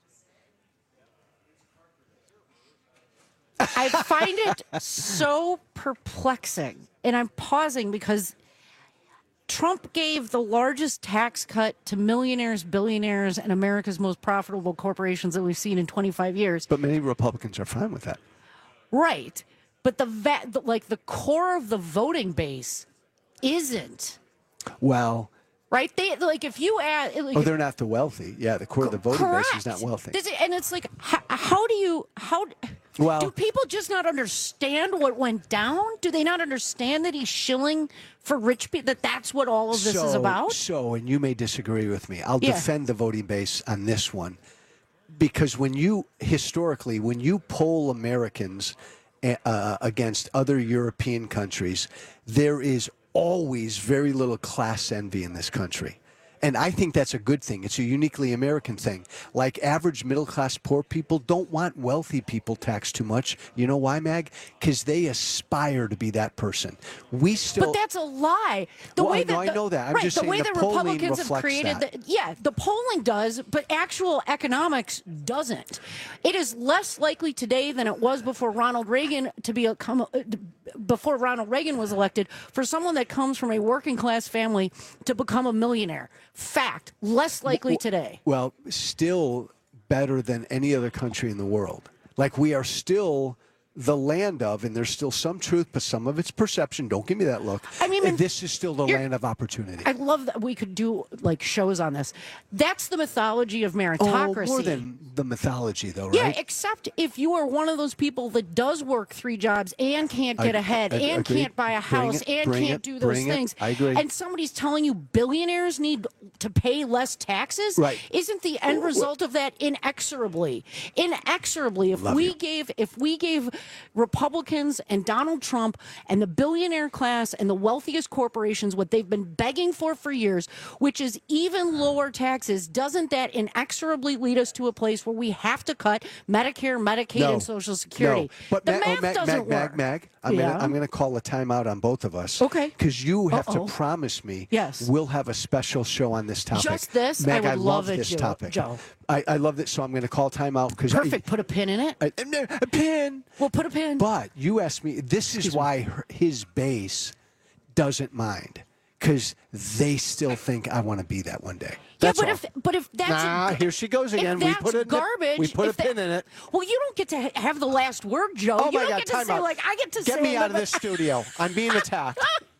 I find it so perplexing, and I'm pausing because Trump gave the largest tax cut to millionaires, billionaires, and America's most profitable corporations that we've seen in twenty-five years. But many Republicans are fine with that. Right. But the, va- the like the core of the voting base isn't. Well, Right? They like if you add like, oh, they're not the wealthy. Yeah, the core of the voting correct. base is not wealthy. This is- and it's like how, how do you how Well- do people just not understand what went down? Do they not understand that he's shilling for rich people? That that's what all of this so, is about? So, and you may disagree with me. I'll Yeah. defend the voting base on this one. Because when you, historically, when you poll Americans uh, against other European countries, there is always very little class envy in this country. And I think that's a good thing. It's a uniquely American thing. Like average middle-class poor people don't want wealthy people taxed too much. You know why, Mag? Because they aspire to be that person. We still... But that's a lie. The Well, way I that know- I the, know that. I'm right, just the saying way the that polling Republicans have reflects created that. the yeah, the polling does, but actual economics doesn't. It is less likely today than it was before Ronald Reagan to be a come uh, before Ronald Reagan was elected for someone that comes from a working class family to become a millionaire. Fact, less likely today. Well, still better than any other country in the world. Like we are still the land of, and there's still some truth, but some of it's perception. Don't give me that look. I mean, and this is still the you're- land of opportunity. I love that we could do like shows on this. That's the mythology of Oh, meritocracy. more than the mythology, though, Yeah, right? except if you are one of those people that does work three jobs and can't get I- ahead I- and agreed. can't buy a Bring house it, and bring can't it, do those bring it. things. I agree. And somebody's telling you billionaires need to pay less taxes. Right. Isn't the end result of that inexorably? Inexorably, if Love we you. gave if we gave Republicans and Donald Trump and the billionaire class and the wealthiest corporations what they've been begging for for years, which is even lower taxes, doesn't that inexorably lead us to a place where we have to cut Medicare, Medicaid, No. and Social Security? No. But the Mag, math oh, Mag, doesn't Mag, work. Mag, Mag, I'm Yeah. gonna I'm gonna call a timeout on both of us. Okay. Because you have Uh-oh. to promise me. Yes. We'll have a special show on this topic. Just this? Mag, I would love love it, this Joe- topic. Joe. I, I love it, so I'm going to call timeout because Perfect. Put a pin in it. I, a pin. Well, put a pin. But you asked me. This is why her- his base doesn't mind because they still think I want to be that one day. That's yeah, but all. if but if that's Nah, here she goes if again. We that's put it in the- garbage. we put if a pin in it. Well, you don't get to ha- have the last word, Joe. Oh you my don't God! get to Time say out. like I get to Get say. me out of but- this studio. I'm being attacked.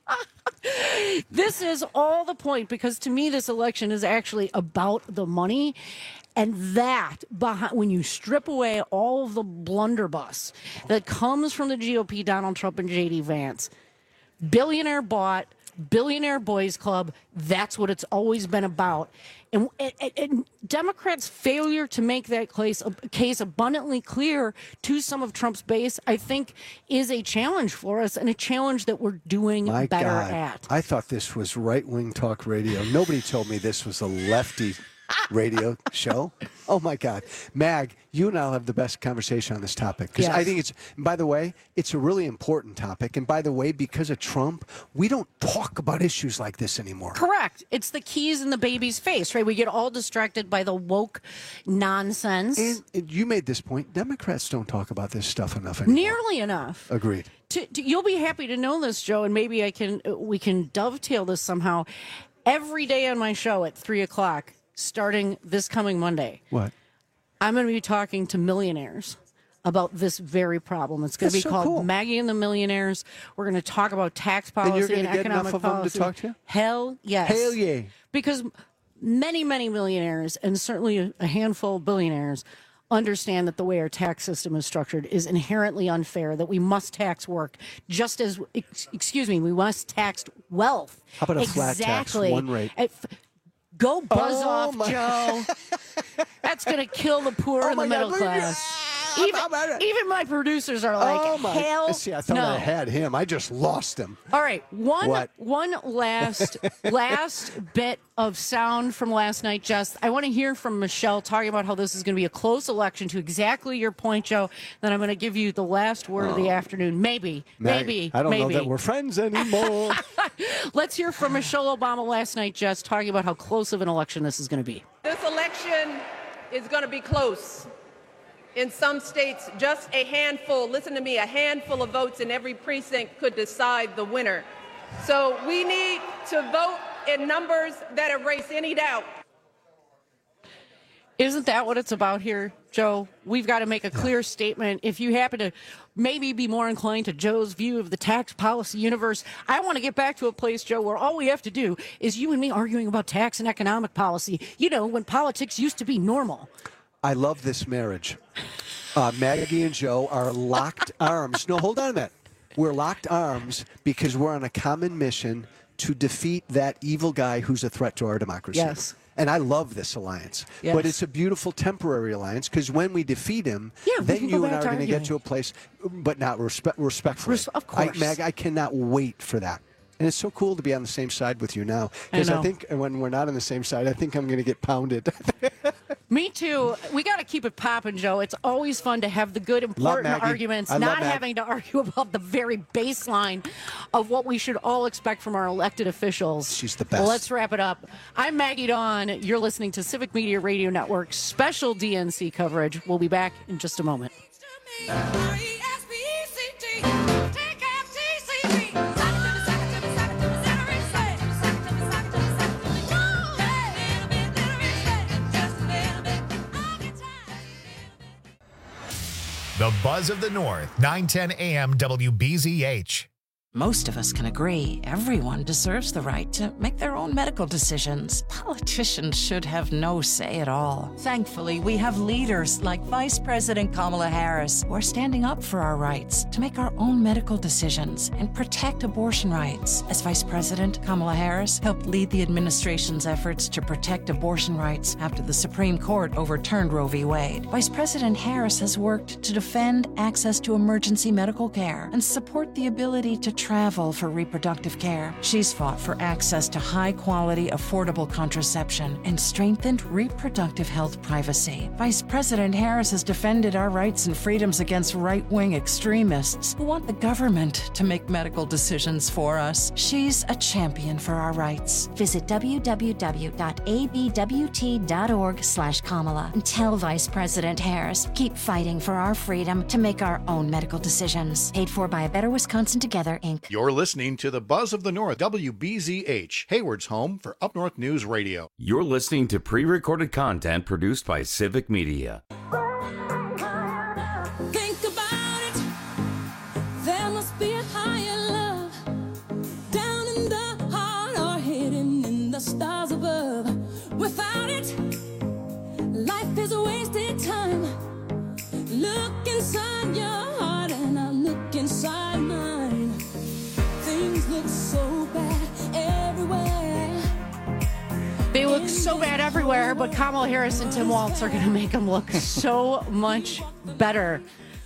This is all the point because to me this election is actually about the money. And that, behind, when you strip away all of the blunderbuss that comes from the G O P, Donald Trump and J D Vance, billionaire bought, billionaire boys club. That's what it's always been about. And, and, and Democrats' failure to make that case, case abundantly clear to some of Trump's base, I think, is a challenge for us and a challenge that we're doing My better God. at. I thought this was right-wing talk radio. Nobody told me this was a lefty radio show. Oh, my God. Mag, you and I will have the best conversation on this topic. Because Yes. I think it's, by the way, it's a really important topic. And by the way, because of Trump, we don't talk about issues like this anymore. Correct. It's the keys in the baby's face, right? We get all distracted by the woke nonsense. And, and you made this point. Democrats don't talk about this stuff enough anymore. Nearly enough. Agreed. To, to, you'll be happy to know this, Joe, and maybe I can we can dovetail this somehow. Every day on my show at three o'clock, starting this coming Monday, What? I'm going to be talking to millionaires about this very problem. It's going to be That's so called cool. Maggie and the Millionaires. We're going to talk about tax And you're policy gonna and get enough economic of them to policy. talk to you? Hell yes. Hell yeah. Because many, many millionaires, and certainly a, a handful of billionaires, understand that the way our tax system is structured is inherently unfair, that we must tax work just as, ex- excuse me, we must tax wealth. How about a flat tax, Exactly. one rate? At f- Go buzz Oh, off, my- Joe. That's going to kill the poor Oh, and the my God, middle look at class. Even, even my producers are like, oh, my. hell See, I thought no. I had him. I just lost him. All right, one What? one last last bit of sound from last night, Jess. I want to hear from Michelle talking about how this is going to be a close election. To exactly your point, Joe. Then I'm going to give you the last word of the afternoon. Maybe, Mag, maybe, I don't maybe. know that we're friends anymore. Let's hear from Michelle Obama last night, Jess, talking about how close of an election this is going to be. This election is going to be close. In some states, just a handful, listen to me, a handful of votes in every precinct could decide the winner. So we need to vote in numbers that erase any doubt. Isn't that what it's about here, Joe? We've got to make a clear statement. If you happen to maybe be more inclined to Joe's view of the tax policy universe, I want to get back to a place, Joe, where all we have to do is you and me arguing about tax and economic policy. You know, when politics used to be normal. I love this marriage. Uh, Maggie and Joe are locked arms. No, hold on a minute. We're locked arms because we're on a common mission to defeat that evil guy who's a threat to our democracy. Yes. And I love this alliance. Yes. But it's a beautiful temporary alliance because when we defeat him, Yeah, we then can go you and I back are to going to get arguing. to a place, but not respe- respectfully. Res- of course. I, Mag, I cannot wait for that. And it's so cool to be on the same side with you now. I Because I, know. think when we're not on the same side, I think I'm going to get pounded. Me too. We got to keep it popping, Joe. It's always fun to have the good, important Maggie. arguments, I love not Mag. having to argue about the very baseline of what we should all expect from our elected officials. She's the best. Let's wrap it up. I'm Maggie Dawn. You're listening to Civic Media Radio Network special D N C coverage. We'll be back in just a moment. The Buzz of the North, nine ten A M W B Z H. Most of us can agree everyone deserves the right to make their own medical decisions. Politicians should have no say at all. Thankfully, we have leaders like Vice President Kamala Harris who are standing up for our rights to make our own medical decisions and protect abortion rights. As Vice President, Kamala Harris helped lead the administration's efforts to protect abortion rights after the Supreme Court overturned Roe v. Wade. Vice President Harris has worked to defend access to emergency medical care and support the ability to travel for reproductive care. She's fought for access to high-quality, affordable contraception and strengthened reproductive health privacy. Vice President Harris has defended our rights and freedoms against right-wing extremists who want the government to make medical decisions for us. She's a champion for our rights. Visit w w w dot a b w t dot org slash Kamala and tell Vice President Harris, keep fighting for our freedom to make our own medical decisions. Paid for by A Better Wisconsin Together, Incorporated. You're listening to the Buzz of the North, W B Z H, Hayward's home for Up North News Radio. You're listening to pre-recorded content produced by Civic Media. Think about it. There must be a higher love down in the heart or hidden in the stars above. Without it, life is a wasted time. Look inside your heart and I'll look inside mine. Things look so bad so bad everywhere, but Kamala Harris and Tim Walz are going to make them look so much better.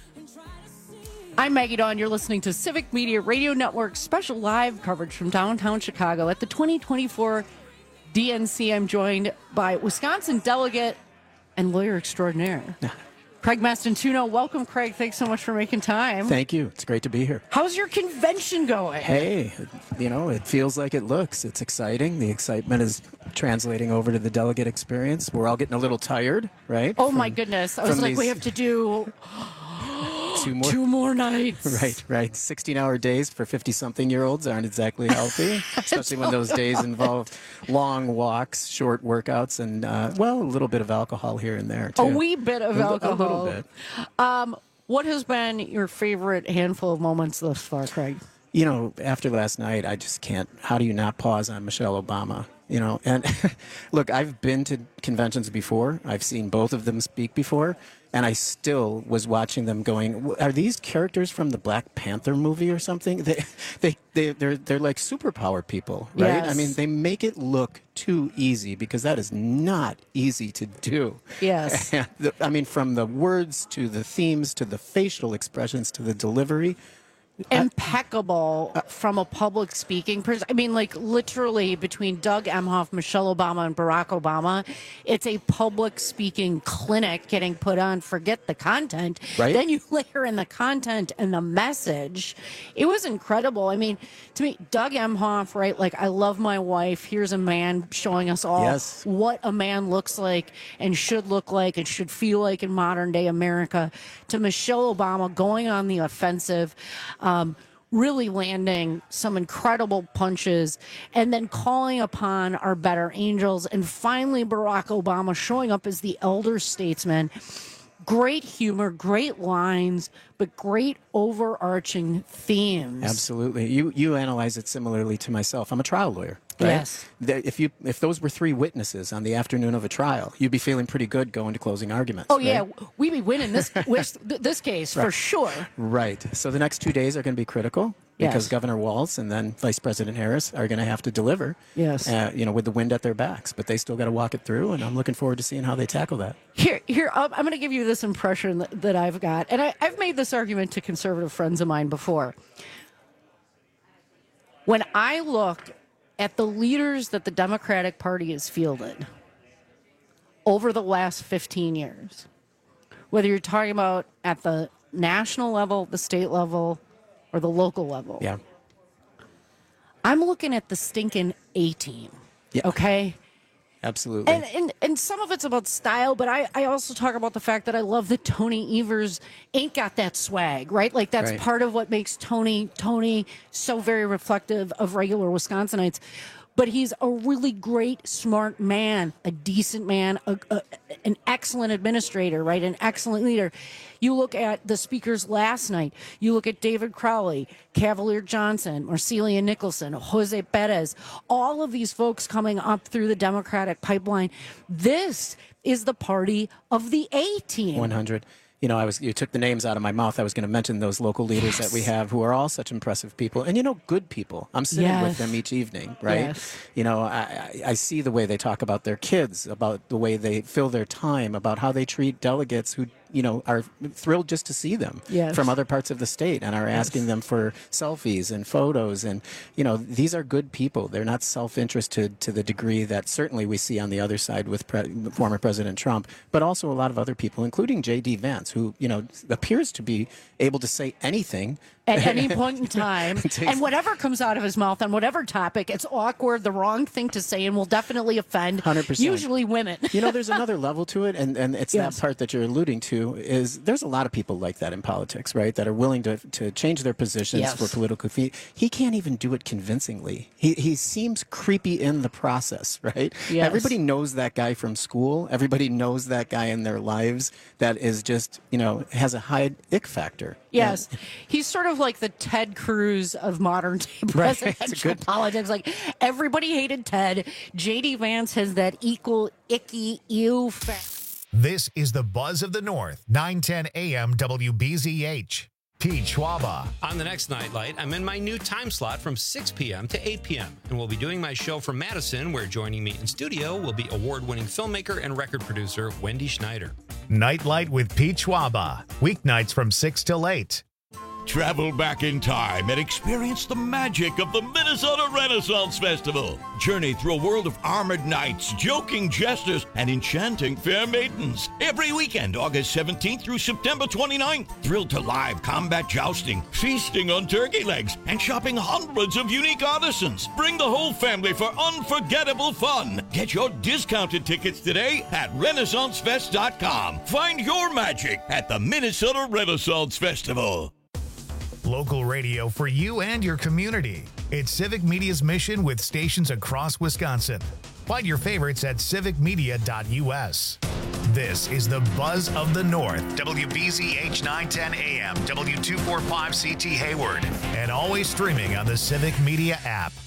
I'm Maggie Dawn. You're listening to Civic Media Radio Network's special live coverage from downtown Chicago at the twenty twenty-four D N C. I'm joined by Wisconsin delegate and lawyer extraordinaire, Craig Mastantuono. Welcome, Craig. Thanks so much for making time. Thank you. It's great to be here. How's your convention going? Hey, you know, it feels like it looks. It's exciting. The excitement is translating over to the delegate experience. We're all getting a little tired, right? Oh, From- my goodness. I was from like, these- we have to do Two more, two more nights. Right, right. sixteen-hour days for fifty-something-year-olds aren't exactly healthy, especially when those days involve long walks, short workouts, and, uh, well, a little bit of alcohol here and there, too. A wee bit of A- alcohol. A little bit. Um, what has been your favorite handful of moments thus far, Craig? You know, after last night, I just can't. How do you not pause on Michelle Obama? You know, and look, I've been to conventions before. I've seen both of them speak before, and I still was watching them going, are these characters from the Black Panther movie or something? They, they, they, they're, they're like superpower people, right? Yes. I mean, they make it look too easy because that is not easy to do. Yes. And the, I mean, from the words to the themes to the facial expressions to the delivery. Impeccable from a public speaking person. I mean, like literally between Doug Emhoff, Michelle Obama, and Barack Obama, it's a public speaking clinic getting put on. Forget the content. Right. Then you layer in the content and the message. It was incredible. I mean, to me, Doug Emhoff, right? Like, I love my wife. Here's a man showing us all Yes. what a man looks like and should look like and should feel like in modern day America. To Michelle Obama going on the offensive. Um, really landing some incredible punches and then calling upon our better angels. And finally, Barack Obama showing up as the elder statesman. Great humor, great lines, but great overarching themes. Absolutely. You you analyze it similarly to myself. I'm a trial lawyer. Right? Yes. The- If you if those were three witnesses on the afternoon of a trial, you'd be feeling pretty good going to closing arguments. Oh, right? yeah. We be winning this with this case for Right. sure. Right. So the next two days are going to be critical because Yes. Governor Walz and then Vice President Harris are going to have to deliver. Yes. Uh, you know, with the wind at their backs, but they still got to walk it through, and I'm looking forward to seeing how they tackle that. Here, here. I'm going to give you this impression that, that I've got, and I, I've made this argument to conservative friends of mine before. When I look at the leaders that the Democratic Party has fielded over the last fifteen years, whether you're talking about at the national level, the state level, or the local level, Yeah. I'm looking at the stinking A team. Yeah. Okay. Absolutely. And, and and some of it's about style, but I, I also talk about the fact that I love that Tony Evers ain't got that swag, right? Like that's Right. part of what makes Tony Tony so very reflective of regular Wisconsinites. But he's a really great, smart man, a decent man, a, a, an excellent administrator, right? An excellent leader. You look at the speakers last night. You look at David Crowley, Cavalier Johnson, Marcelia Nicholson, Jose Perez, all of these folks coming up through the Democratic pipeline. This is the party of the A team. one hundred. You know, I was you took the names out of my mouth. I was going to mention those local leaders that we have who are all such impressive people, and you know, good people. I'm sitting with Yes. them each evening, right? Yes. You know, I, I I see the way they talk about their kids, about the way they fill their time, about how they treat delegates who you know are thrilled just to see them Yes. from other parts of the state and are asking them for selfies and photos, and you know, these are good people. They're not self-interested to the degree that certainly we see on the other side with pre- former President Trump, but also a lot of other people, including J D Vance, who you know appears to be able to say anything at any point in time. Takes- And whatever comes out of his mouth on whatever topic, it's awkward, the wrong thing to say, and will definitely offend one hundred percent. usually women. You know, there's another level to it, and, and it's Yes. that part that you're alluding to is there's a lot of people like that in politics, right, that are willing to, to change their positions Yes. for political fee. He can't even do it convincingly. He, he seems creepy in the process, right? Yes. Everybody knows that guy from school. Everybody knows that guy in their lives that is just, you know, has a high ick factor. Yes. He's sort of like the Ted Cruz of modern day Right. It's a presidential good- politics. Like, everybody hated Ted. J D Vance has that equal icky ew factor. This is the Buzz of the North, nine ten A M W B Z H. Pete Schwaba. On the next Nightlight, I'm in my new time slot from six p.m. to eight p.m. and we'll be doing my show from Madison, where joining me in studio will be award-winning filmmaker and record producer Wendy Schneider. Nightlight with Pete Schwaba. Weeknights from six till eight. Travel back in time and experience the magic of the Minnesota Renaissance Festival. Journey through a world of armored knights, joking jesters, and enchanting fair maidens. Every weekend, August seventeenth through September twenty-ninth. Thrilled to live combat jousting, feasting on turkey legs, and shopping hundreds of unique artisans. Bring the whole family for unforgettable fun. Get your discounted tickets today at Renaissance Fest dot com. Find your magic at the Minnesota Renaissance Festival. Local radio for you and your community. It's Civic Media's mission with stations across Wisconsin. Find your favorites at civic media dot u s. This is the Buzz of the North. W B Z H nine ten A M, W two forty-five C T Hayward, and always streaming on the Civic Media app.